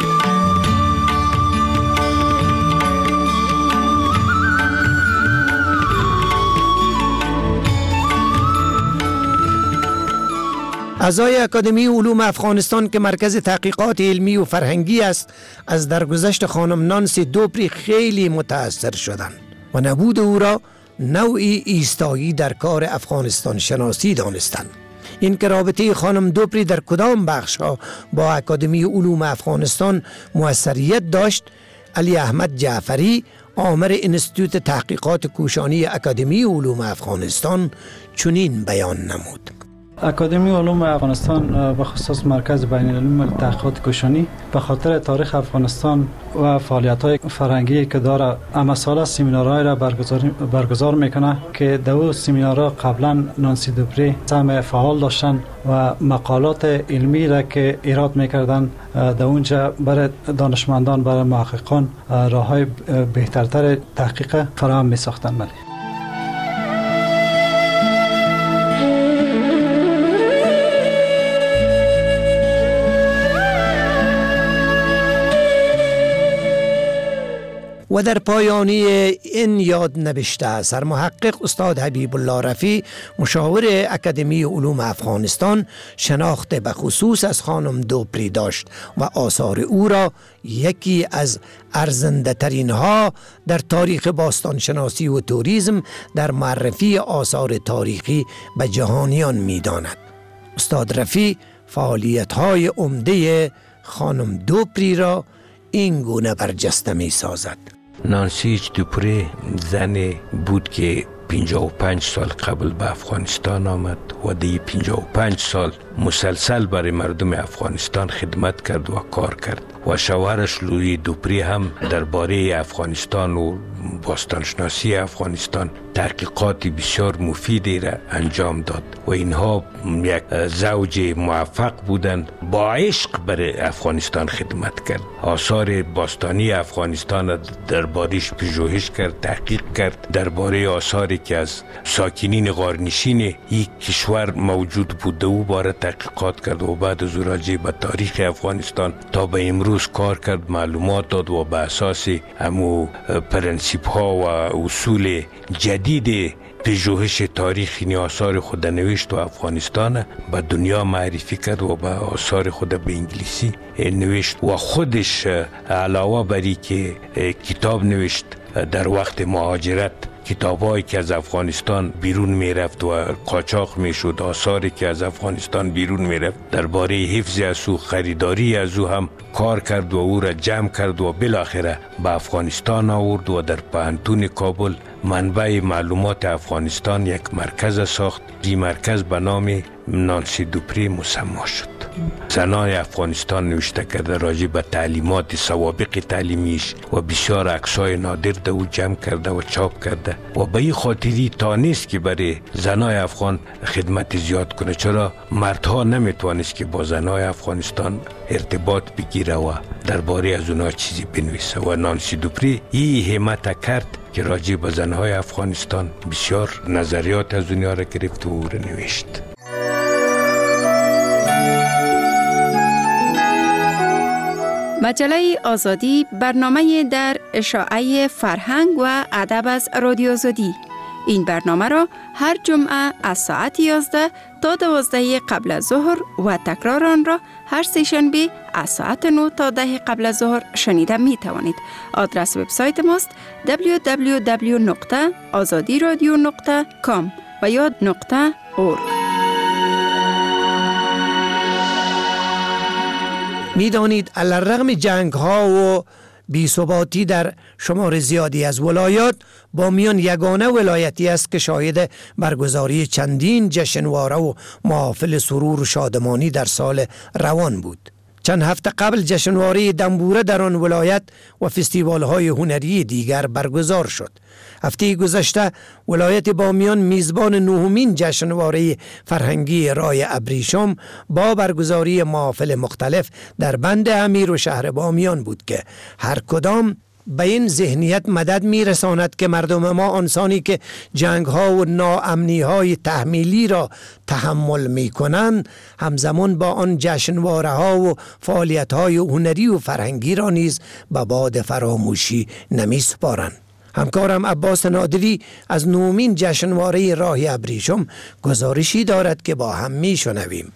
[SPEAKER 7] اعضای اکادمی علوم افغانستان که مرکز تحقیقات علمی و فرهنگی است از درگذشت خانم نانسی دوپری خیلی متاثر شدند و نبود او را نوعی ایستایی در کار افغانستان شناسی دانستند. این که رابطه خانم دوپری در کدام بخش ها با اکادمی علوم افغانستان موثریت داشت، علی احمد جعفری آمر انستیتوت تحقیقات کوشانی اکادمی علوم افغانستان چنین بیان نمود.
[SPEAKER 16] اکادمی علوم افغانستان به خصوص مرکز بین المللی تحقیقات کوشانی به خاطر تاریخ افغانستان و فعالیت‌های فرهنگی که داره اما ساله سمینارهای را برگزار برگزار میکنه که دو سمینارها قبلا نانسی دوپری سهم فعال داشتن و مقالات علمی را که ایراد میکردن در اونجا برای دانشمندان برای محققان راههای بهترتر تحقیق فراهم میساختن.
[SPEAKER 7] و در پایانی این یاد نوشته سرمحقق استاد حبیب الله رفیع مشاور اکادمی علوم افغانستان شناخت به خصوص از خانم دوپری داشت و آثار او را یکی از ارزنده ترین ها در تاریخ باستانشناسی و توریسم در معرفی آثار تاریخی به جهانیان می داند. استاد رفیع فعالیت های عمده خانم دوپری را این گونه برجسته می سازد.
[SPEAKER 17] نانسی اچ دوپری زن بود که پنجاه و پنج سال قبل به افغانستان آمد و دی پنجاه و پنج سال مسلسل برای مردم افغانستان خدمت کرد و کار کرد و شوهرش لویی دوپری هم درباره افغانستان و باستانشناسی افغانستان تحقیقات بسیار مفیدی را انجام داد و اینها یک زوج موفق بودند. با عشق برای افغانستان خدمت کرد، آثار باستانی افغانستان درباره‌اش پژوهش کرد، تحقیق کرد درباره آثاری که از ساکنین غارنشین یک کشور موجود بوده او باره تحقیقات کرد و بعد از راجع به تاریخ افغانستان تا به امروز کار کرد، معلومات داد و به اساس همو پرنسیپ ها و اصول جدید پژوهش تاریخی آثار خود نوشت و افغانستان به دنیا معرفی کرد و به آثار خود به انگلیسی نوشت و خودش علاوه بری که کتاب نوشت در وقت مهاجرت کتابایی که از افغانستان بیرون میرفت و قاچاق میشد، آثاری که از افغانستان بیرون میرفت، درباره حفظ از او، خریداری از او هم کار کرد و او را جمع کرد و بالاخره به افغانستان آورد و در پوهنتون کابل منبع معلومات افغانستان یک مرکز ساخت. این مرکز به نام نانسی دوپری مسما شد. زنای افغانستان نوشته کرده راجع به تعلیمات سوابق تعلیمیش و بسیار عکسای نادر ده او جمع کرده و چاپ کرده و به این خاطری تا نیست که برای زنای افغان خدمت زیاد کنه، چرا مردها نمیتوانست که با زنای افغانستان ارتباط بگیره و درباره از اونها چیزی بنویسه و نانسی دوپری این همت کرد که راجع به زنهای افغانستان بسیار نظریات از اونها را گرفت و او را نوشت.
[SPEAKER 18] مجله آزادی برنامه در اشاعه فرهنگ و ادب از رادیو آزادی. این برنامه را هر جمعه از ساعت یازده تا دوازده قبل از ظهر و تکرار آن را هر سه شنبه از ساعت نه تا ده قبل از ظهر شنیده می توانید. آدرس وبسایت ماست دبلیو دبلیو دبلیو نقطه آزادی رادیو نقطه کام و یا نقطه اورگ.
[SPEAKER 7] می دانید علیرغم جنگ ها و بی‌ثباتی در شمار زیادی از ولایات، بامیان یگانه ولایتی است که شاهد برگزاری چندین جشنواره و محافل سرور و شادمانی در سال روان بود. چند هفته قبل جشنواره دنبوره در آن ولایت و فستیوال های هنری دیگر برگزار شد. هفته گذشته ولایت بامیان میزبان نهمین جشنواره فرهنگی راه ابریشم با برگزاری محافل مختلف در بند امیر و شهر بامیان بود که هر کدام به این ذهنیت مدد میرساند که مردم ما آنسانی که جنگ ها و ناامنی های تحمیلی را تحمل می کنند همزمان با آن جشنواره ها و فعالیت های هنری و فرهنگی را نیز به باد فراموشی نمی سپارند. همکارم عباس نادری از نومین جشنواره راه ابریشم گزارشی دارد که با هم می شنویم.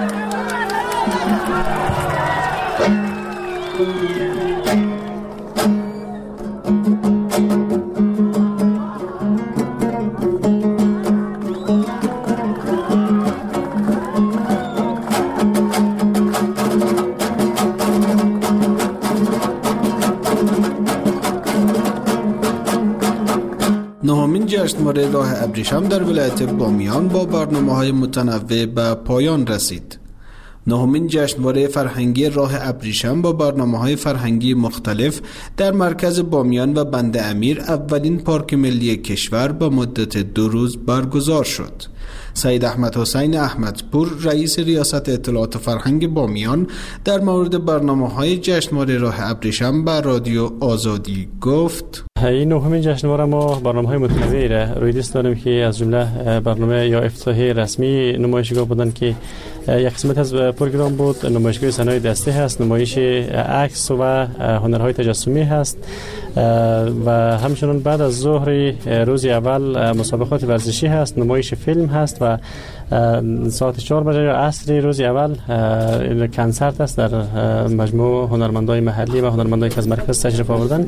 [SPEAKER 19] نهمین جشنواره راه ابریشم در ولایت بامیان با برنامه‌های متنوع به پایان رسید. نهمین جشنواره فرهنگی راه ابریشم با برنامه‌های فرهنگی مختلف در مرکز بامیان و بند امیر، اولین پارک ملی کشور، با مدت دو روز برگزار شد. سید احمد حسین احمدپور، رئیس ریاست اطلاعات فرهنگ بامیان، در مورد برنامه‌های جشنواره راه ابریشم به رادیو آزادی گفت:
[SPEAKER 20] این نهمین جشنواره ما برنامه‌های متنوعی را روی دست داریم که از جمله برنامه یا افتتاحیه رسمی نمایشگاه بودن که یک قسمت از پروگرام بود، نمایشگاه صنایع دستی هست، نمایش عکس و هنرهای تجسمی هست و همچنین بعد از ظهر روز اول مسابقات ورزشی هست، نمایش فیلم هست و ساعت چهار بجه یا عصر روز اول کنسرت است در مجموع هنرمندای محلی و هنرمندایی که از مرکز تشریف آوردن،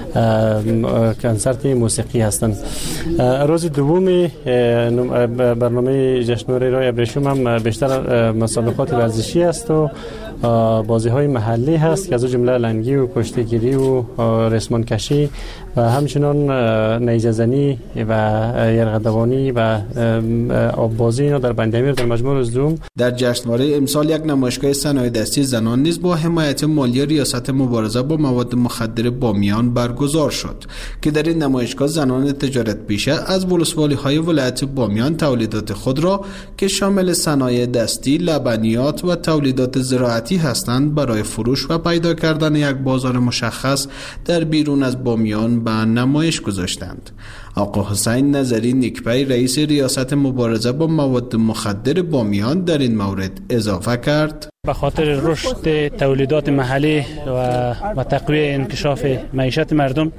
[SPEAKER 20] کنسرت موسیقی هستند. روز دوم برنامه جشنواره راه ابریشم هم بیشتر مسابقات ورزشی است و بازی های محلی هست که از جمله لنگی و کشتیگیری و رسمان کشی و همچنان نیزه زنی و یرغدوانی و آب بازی اینا در بند امیر در مجموع روز دوم.
[SPEAKER 19] در جشنواره امسال یک نمایشگاه صنایع دستی زنان نیز با حمایت مالی ریاست مبارزه با مواد مخدر بامیان برگزار شد که در این نمایشگاه زنان تجارت پیشه از ولسوالی های ولایت بامیان تولیدات خود را که شامل صنایع دستی، لبنیات و تولیدات زراعتی هستند برای فروش و پیدا کردن یک بازار مشخص در بیرون از بامیان به نمایش گذاشتند. آقا حسین نظری نیکپی، رئیس ریاست مبارزه با مواد مخدر بامیان، در این مورد اضافه کرد:
[SPEAKER 20] به خاطر رشد تولیدات محلی و و تقویت انکشاف معیشت مردم،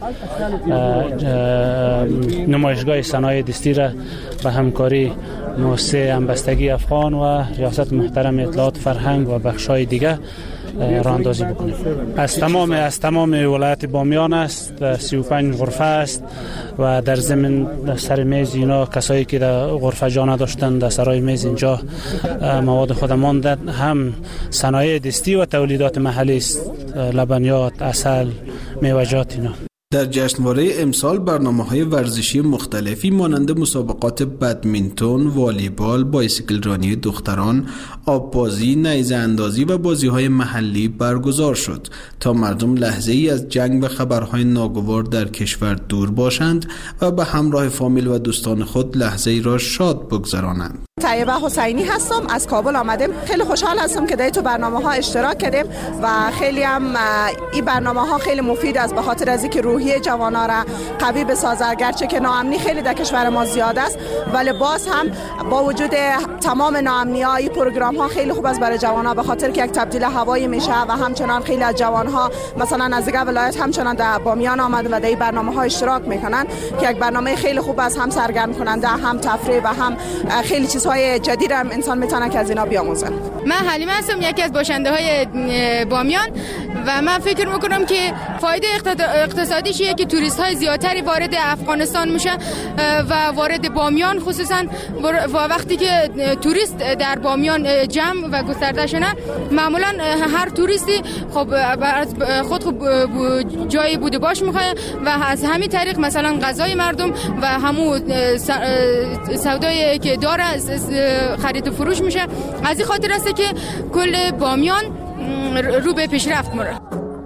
[SPEAKER 20] نمایشگاه صنایع دستی را به همکاری مؤسسه همبستگی افغان و ریاست محترم اطلاعات فرهنگ و بخش‌های دیگر
[SPEAKER 21] راه اندازی بکنیم. از تمام از تمام ولایت بامیان است، سی و پنج غرفه است و در ضمن سر میز اینا کسایی که در غرفه جا نداشتند در سرای میز اینجا مواد خود ماندند، هم صنایع دستی و تولیدات محلی است، لبنیات، عسل، میوه‌جات اینا.
[SPEAKER 19] در جشنواره امسال برنامه‌های ورزشی مختلفی مانند مسابقات بدمینتون، والیبال، بایسیکل رانی دختران، آببازی، نیزه اندازی و بازی‌های محلی برگزار شد تا مردم لحظه‌ای از جنگ و خبرهای ناگوار در کشور دور باشند و به همراه فامیل و دوستان خود لحظه‌ای را شاد بگذرانند.
[SPEAKER 22] طیبه حسینی هستم، از کابل آمدیم. خیلی خوشحال هستم که در تو برنامه ها اشتراک کردیم و خیلی هم این برنامه ها خیلی مفید است به خاطر از اینکه روحیه جوانا را قوی بسازه. گرچه که ناامنی خیلی در کشور ما زیاد است ولی باز هم با وجود تمام ناامنی ها این پروگرام ها خیلی خوب است برای جوانا به خاطر که یک تبدیل هوایی میشه و همچنان خیلی از جوان ها مثلا از دیگه ولایت همچنان در بامیان آمده و در این برنامه ها اشتراک میکنن که یک برنامه خیلی خوب است، هم سرگرم کننده، هم تفریح و هم خیلی چیزهای جدید هم انسان میتونه که از اینا بیاموزه.
[SPEAKER 23] من حلیمه هستم، یکی از باشنده های بامیان و من فکر میکنم که فایده اقتصادیش اینه که توریست های زیادتری وارد افغانستان میشه و وارد بامیان، خصوصا وقتی که توریست در بامیان جمع و گسترده شده معمولا هر توریستی خب خود خب جای بوده باش میخواد و از همین طریق مثلا غذای مردم و همون سودایی که داره خرید و فروش میشه. از این خاطر است که کل بامیان رو به پیشرفت میره.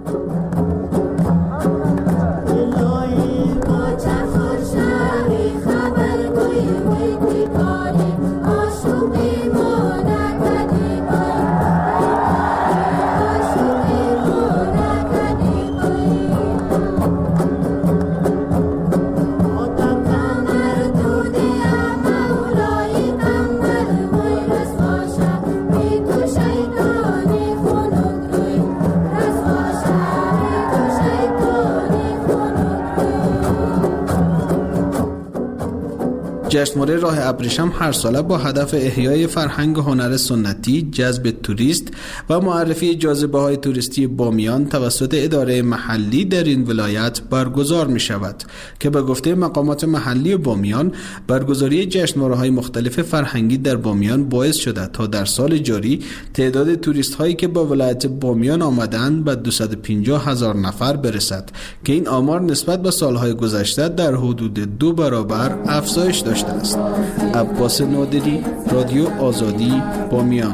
[SPEAKER 19] جشنواره راه ابریشم هر ساله با هدف احیای فرهنگ و هنر سنتی، جذب توریست و معرفی جاذبه‌های توریستی بامیان توسط اداره محلی در این ولایت برگزار می شود که به گفته مقامات محلی بامیان برگزاری جشنواره‌های مختلف فرهنگی در بامیان باعث شده تا در سال جاری تعداد توریست هایی که به ولایت بامیان آمدند به دویست و پنجاه هزار نفر برسد که این آمار نسبت به سالهای گذشته در حدود دو برابر افزایش داشته است. عباس نادری، رادیو آزادی، بامیان.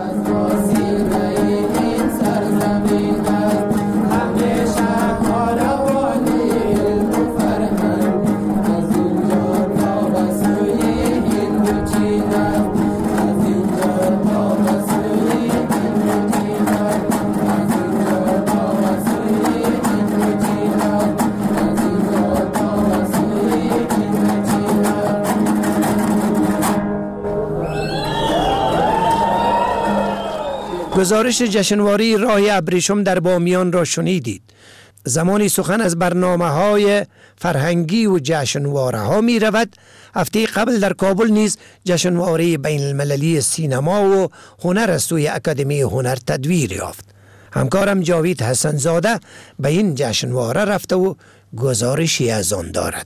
[SPEAKER 7] گزارش جشنواره راه ابریشم در بامیان را شنیدید. زمانی سخن از برنامه‌های فرهنگی و جشنواره ها می رود، هفته قبل در کابل نیز جشنواره بین المللی سینما و هنر از سوی اکادمی هنر تدویر یافت. همکارم جاوید حسن زاده به این جشنواره رفته و گزارشی از آن دارد.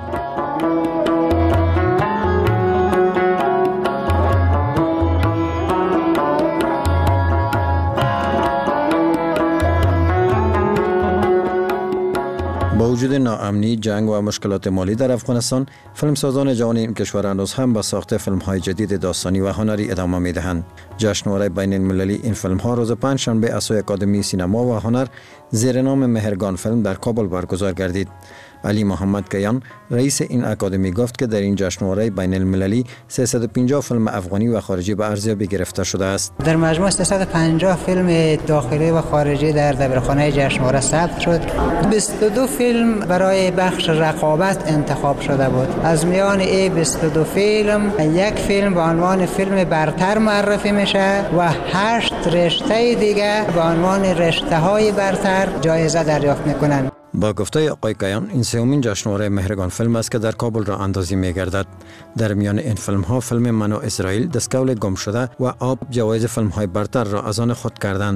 [SPEAKER 24] با وجود ناامنی، جنگ و مشکلات مالی در افغانستان، فیلمسازان جوان این کشور هنوز هم با ساخت فیلم‌های جدید داستانی و هنری ادامه می‌دهند. جشنواره بین المللی این فیلم‌ها روز پنجشنبه از سوی اکادمی سینما و هنر زیر نام مهرگان فیلم در کابل برگزار گردید. علی محمد کیان رئیس این اکادمی گفت که در این جشنواره بین المللی سیصد و پنجاه فیلم افغانی و خارجی به ارزیابی گرفته شده است.
[SPEAKER 25] در مجموع سیصد و پنجاه فیلم داخلی و خارجی در دبیرخانه جشنواره ثبت شد. بیست و دو فیلم برای بخش رقابت انتخاب شده بود. از میان این بیست و دو فیلم یک فیلم به عنوان فیلم برتر معرفی میشه و هشت رشته دیگه به عنوان رشته‌های برتر جایزه دریافت میکنن.
[SPEAKER 24] با گفته آقای کیان، این سومین جشنواره مهرگان فیلم است که در کابل را اندازی می گردد. در میان این فیلم ها فیلم من و اسرائیل، دستکول گم شده و آب جوایز فیلم های برتر را از آن خود کردند.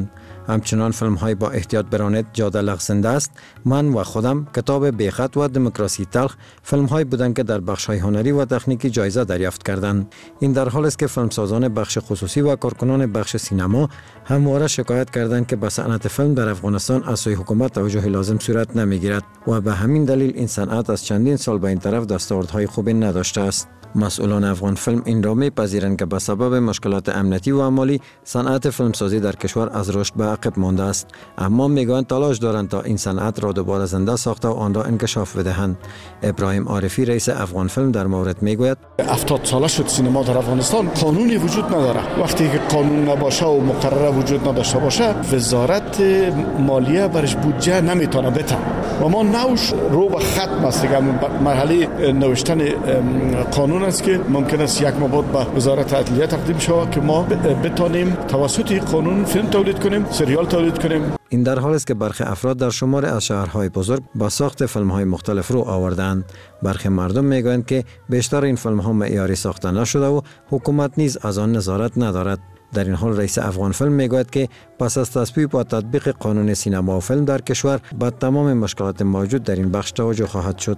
[SPEAKER 24] همچنان فیلم های با احتیاط برانید، جاده لغزنده است، من و خودم، کتاب بیخط و دموکراسی تلخ فیلم های بودند که در بخش های هنری و تکنیکی جایزه دریافت کردند. این در حالی است که فیلمسازان بخش خصوصی و کارکنان بخش سینما همواره شکایت کردند که به صنعت فیلم در افغانستان از سوی حکومت توجه لازم صورت نمیگیرد و به همین دلیل این صنعت از چندین سال به این طرف دستاوردهای خوبی نداشته است. مسئولان افغان فیلم این را می‌پذیرند که به سبب مشکلات امنیتی و مالی صنعت فیلمسازی در کشور از رشد به عقب مانده است، اما میگویند تلاش دارند تا این صنعت را دوباره زنده ساخته و آن را انکشاف بدهند. ابراهیم عارفی رئیس افغان فیلم در مورد میگوید
[SPEAKER 2] هفتاد ساله شد سینما در افغانستان قانونی وجود نداره. وقتی که قانون نباشه و مقرره وجود نداشته باشه، وزارت مالیه برش بودجه نمیتونه بده و ما نوش رو به ختم است. دیگه مرحله نوشتن قانون است که ممکن است یک ماه بعد به وزارت عدلیه تقدیم شود که ما بتانیم توسط قانون فیلم تولید کنیم، سریال تولید کنیم.
[SPEAKER 24] این در حالی است که برخی افراد در شمار از شهرهای بزرگ با ساخت فیلم‌های مختلف رو آوردند. برخی مردم میگویند که بیشتر این فیلم‌ها معیاری ساخته نشده و حکومت نیز از آن نظارت ندارد. در این حال رئیس افغان فیلم میگوید که پس از تصویب و تطبیق قانون سینما و فیلم در کشور به تمام مشکلات موجود در این بخش توجه خواهد شد.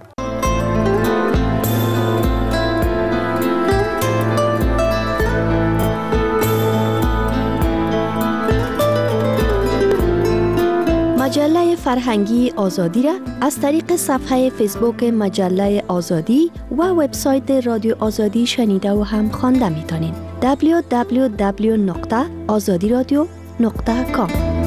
[SPEAKER 3] مجله فرهنگی آزادی را از طریق صفحه فیسبوک مجله آزادی و وبسایت رادیو آزادی شنیده و هم خوانده میتونین. دبلیو دبلیو دبلیو نقطه آزادی رادیو نقطه کام.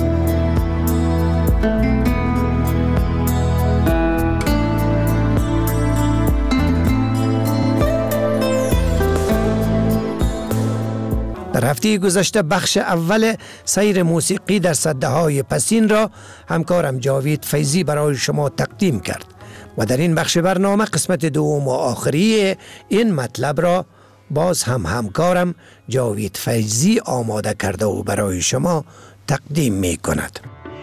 [SPEAKER 7] در هفته گذشته بخش اول سیر موسیقی در سده های پسین را همکارم جاوید فیضی برای شما تقدیم کرد و در این بخش برنامه قسمت دوم و آخری این مطلب را باز هم همکارم جاوید فیضی آماده کرده و برای شما تقدیم می کند.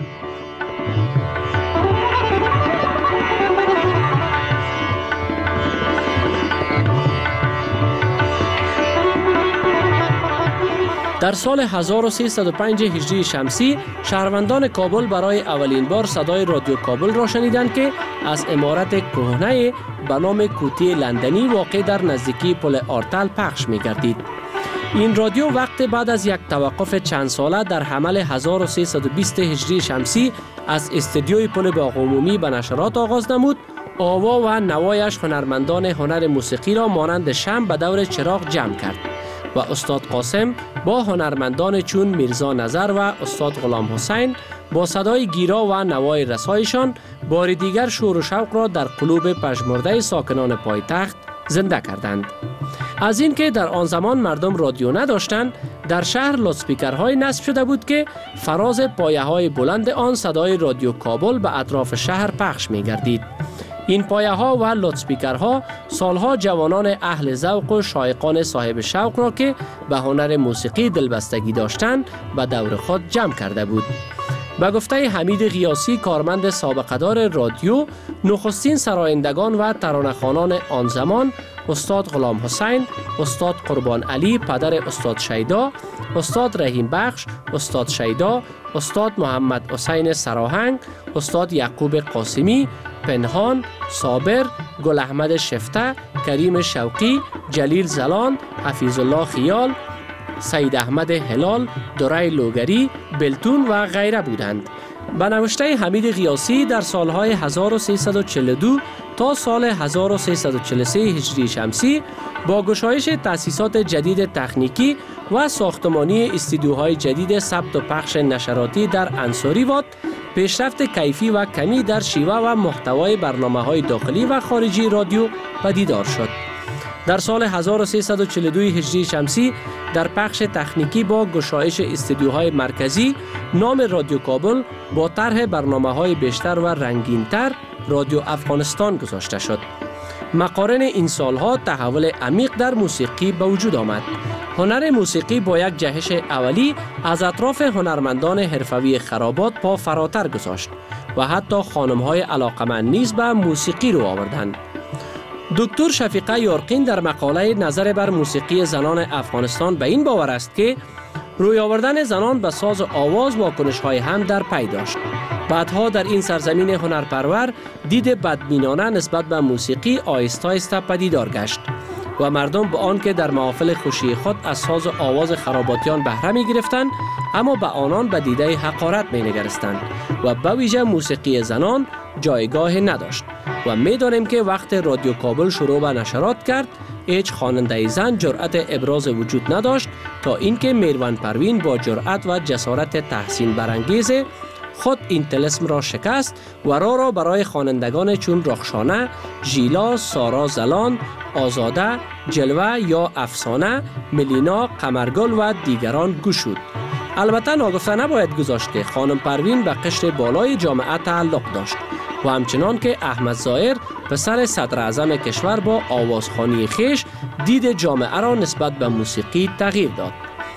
[SPEAKER 4] در سال هزار و سیصد و پنج هجری شمسی شهروندان کابل برای اولین بار صدای رادیو کابل را شنیدند که از عمارت کهنه به نام کوتی لندنی واقع در نزدیکی پل آرتل پخش می گردید. این رادیو وقت بعد از یک توقف چند ساله در حمل هزار و سیصد و بیست هجری شمسی از استودیوی پل باغ عمومی به نشرات آغاز نمود. آوا و نوایش هنرمندان هنر موسیقی را مانند شمع به دور چراغ جمع کرد و استاد قاسم با هنرمندان چون میرزا نظر و استاد غلام حسین با صدای گیرا و نوای رسایشان بار دیگر شور و شوق را در قلوب پژمرده ساکنان پایتخت زنده کردند. از اینکه در آن زمان مردم رادیو نداشتند، در شهر لاسپیکرهای نصب شده بود که فراز پایه های بلند آن صدای رادیو کابل به اطراف شهر پخش می گردید. این پایه ها و لاسپیکرها سالها جوانان اهل ذوق و شایقان صاحب شوق را که به هنر موسیقی دلبستگی داشتند به دور خود جمع کرده بود. به گفته حمید غیاسی کارمند سابقه‌دار رادیو، نخستین سرایندگان و ترانه‌خوانان آن زمان استاد غلام حسین، استاد قربان علی پدر استاد شیدا، استاد رحیم بخش، استاد شیدا، استاد محمد حسین سراهنگ، استاد یعقوب قاسمی، پنهان، صابر، گل احمد شفته، کریم شوقی، جلیل زلان، حفیظ الله خیال، سید احمد هلال، دورای لوگری، بلتون و غیره بودند. به نوشته حمید غیاسی در سالهای هزار و سیصد و چهل و دو تا سال هزار و سیصد و چهل و سه هجری شمسی با گشایش تأسیسات جدید تکنیکی و ساختمانی استودیوهای جدید ثبت و پخش نشراتی در انصاری‌آباد، پیشرفت کیفی و کمی در شیوه و محتوای برنامه‌های داخلی و خارجی رادیو پدیدار شد. در سال هزار و سیصد و چهل و دو هجری شمسی در پخش تکنیکی با گشایش استودیوهای مرکزی نام رادیو کابل با طرح برنامه‌های بیشتر و رنگین‌تر رادیو افغانستان گذاشته شد. مقارن این سالها تحول عمیق در موسیقی به وجود آمد. هنر موسیقی با یک جهش اولی از اطراف هنرمندان حرفوی خرابات پا فراتر گذاشت و حتی خانم‌های علاقمند نیز به موسیقی رو آوردند. دکتر شفیقه یارقین در مقاله نظر بر موسیقی زنان افغانستان به این باور است که روی آوردن زنان به ساز و آواز واکنش های هم در پی داشت. بعدها در این سرزمین هنرپرور دید بدبینانه نسبت به موسیقی آهسته آهسته پدیدار گشت و مردم به آن که در محافل خوشی خود از ساز و آواز خراباتیان بهره می گرفتند، اما به آنان به دیده حقارت می نگرستند و به ویژه موسیقی زنان جایگاه نداشت. و می دانیم که وقت رادیو کابل شروع به نشرات کرد، هیچ خواننده زن جرأت ابراز وجود نداشت تا اینکه میروان پروین با جرأت و جسارت تحسین برانگیز خود این طلسم را شکست و راه را برای خوانندگان چون رخشانه، ژیلا، سارا زلان، آزاده، جلوه یا افسانه، ملینا، قمرگل و دیگران گشود. البته ناگفته نباید گذاشت که خانم پروین به قشر بالای جامعه تعلق داشت و همچنان که احمد ظاهر پسر صدر اعظم کشور با آوازخوانی خیش دید جامعه را نسبت به موسیقی تغییر داد.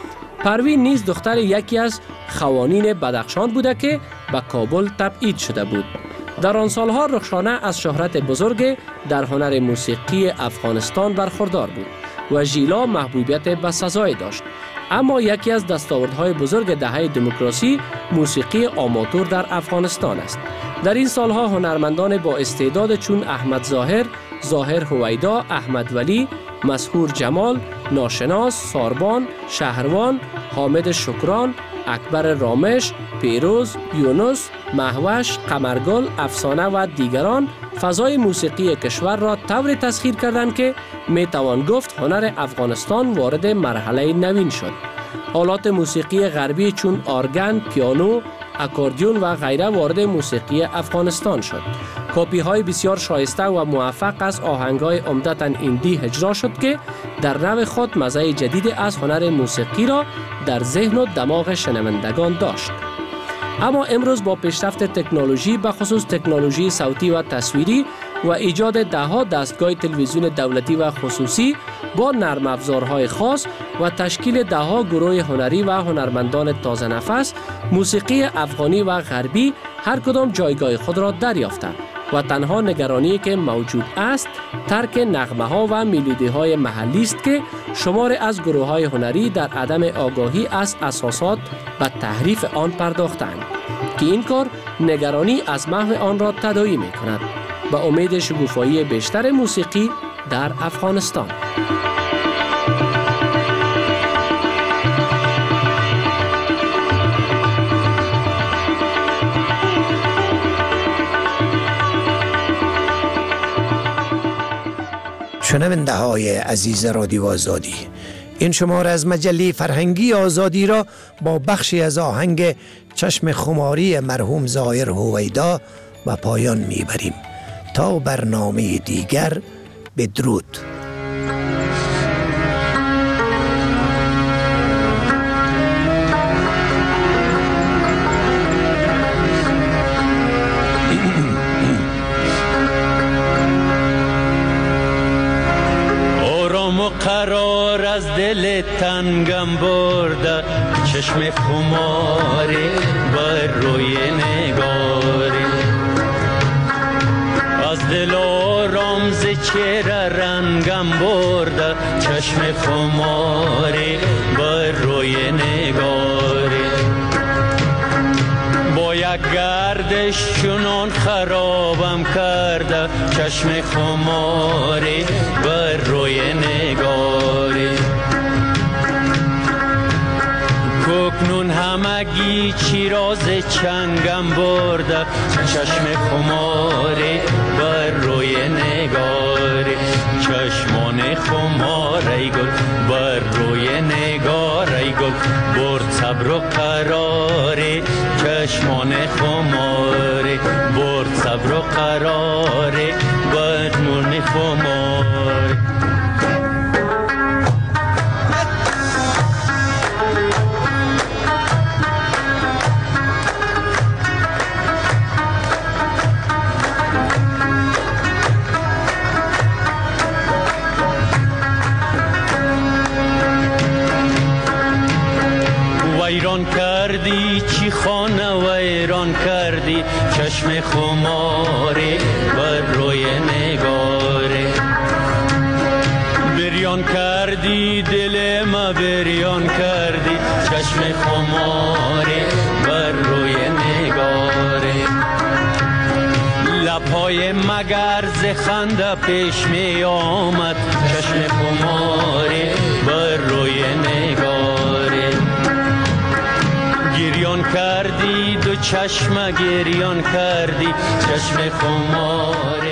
[SPEAKER 4] پروین نیز دختر یکی از خوانین بدخشان بوده که به کابل تبعید شده بود. در آن سالها رخشانه از شهرت بزرگ در هنر موسیقی افغانستان برخوردار بود و ژیلا محبوبیت بسزایی داشت. اما یکی از دستاوردهای بزرگ دهه دموکراسی موسیقی آماتور در افغانستان است. در این سالها هنرمندان با استعداد چون احمد ظاهر، ظاهر هویدا، احمد ولی، مسحور جمال، ناشناس، ساربان، شهروان، حامد شکران، اکبر رامش، پیروز، یونس، مهوش، قمرگل، افسانه و دیگران فضای موسیقی کشور را طوری تسخیر کردند که می توان گفت هنر افغانستان وارد مرحله نوین شد. آلات موسیقی غربی چون ارگن، پیانو، اکوردیون و غیره وارد موسیقی افغانستان شد. کپی های بسیار شایسته و موفق از آهنگ های عمدتاً ایندی اجرا شد که در نوع خود مزه جدید از هنر موسیقی را در ذهن و دماغ شنوندگان داشت. اما امروز با پیشرفت تکنولوژی به خصوص تکنولوژی صوتی و تصویری و ایجاد دهها دستگاه تلویزیون دولتی و خصوصی با نرم افزارهای خاص و تشکیل دهها گروه هنری و هنرمندان تازه نفس، موسیقی افغانی و غربی هر کدام جایگاه خود را دریافته و تنها نگرانی که موجود است ترک نغمه ها و میلودی های محلی است که شمار از گروه های هنری در عدم آگاهی از اساسات و تحریف آن پرداختند که این کار نگرانی از محو آن را تداعی می کند با امید شکوفایی بیشتر موسیقی در افغانستان.
[SPEAKER 7] شنونده های عزیز رادیو آزادی، این شماره از مجله فرهنگی آزادی را با بخشی از آهنگ چشم خماری مرحوم ظاهر هویدا و پایان میبریم. تا برنامه دیگر، بدرود.
[SPEAKER 1] قرار از دل تنگم برده، چشم خماری بر روی نگاری، از دل آرام ز چهره رنگم برده، چشم خماری بر روی نگاری، با یک گردش چنان خرابم کرده، چشم خماری بر روی نگاری، کوکنون همگی چیراز چنگم برده، چشم خماری بر روی نگاری، چشمان خماری گل بر روی نگاری گل برد صبر و قراری، چشمان خماری برد صبر و قراری بر مرن خماری. ویران کردی چی خانه ویران کردی، چشم خماری بر روی نگاری، بریان کردی کردی دل ما بریان کردی چشم خماری بر روی نگاره لپای مگر ز خنده پیش می آمد چشم خماری بر روی نگاره گریان کردی دو چشم گریان کردی چشم خماری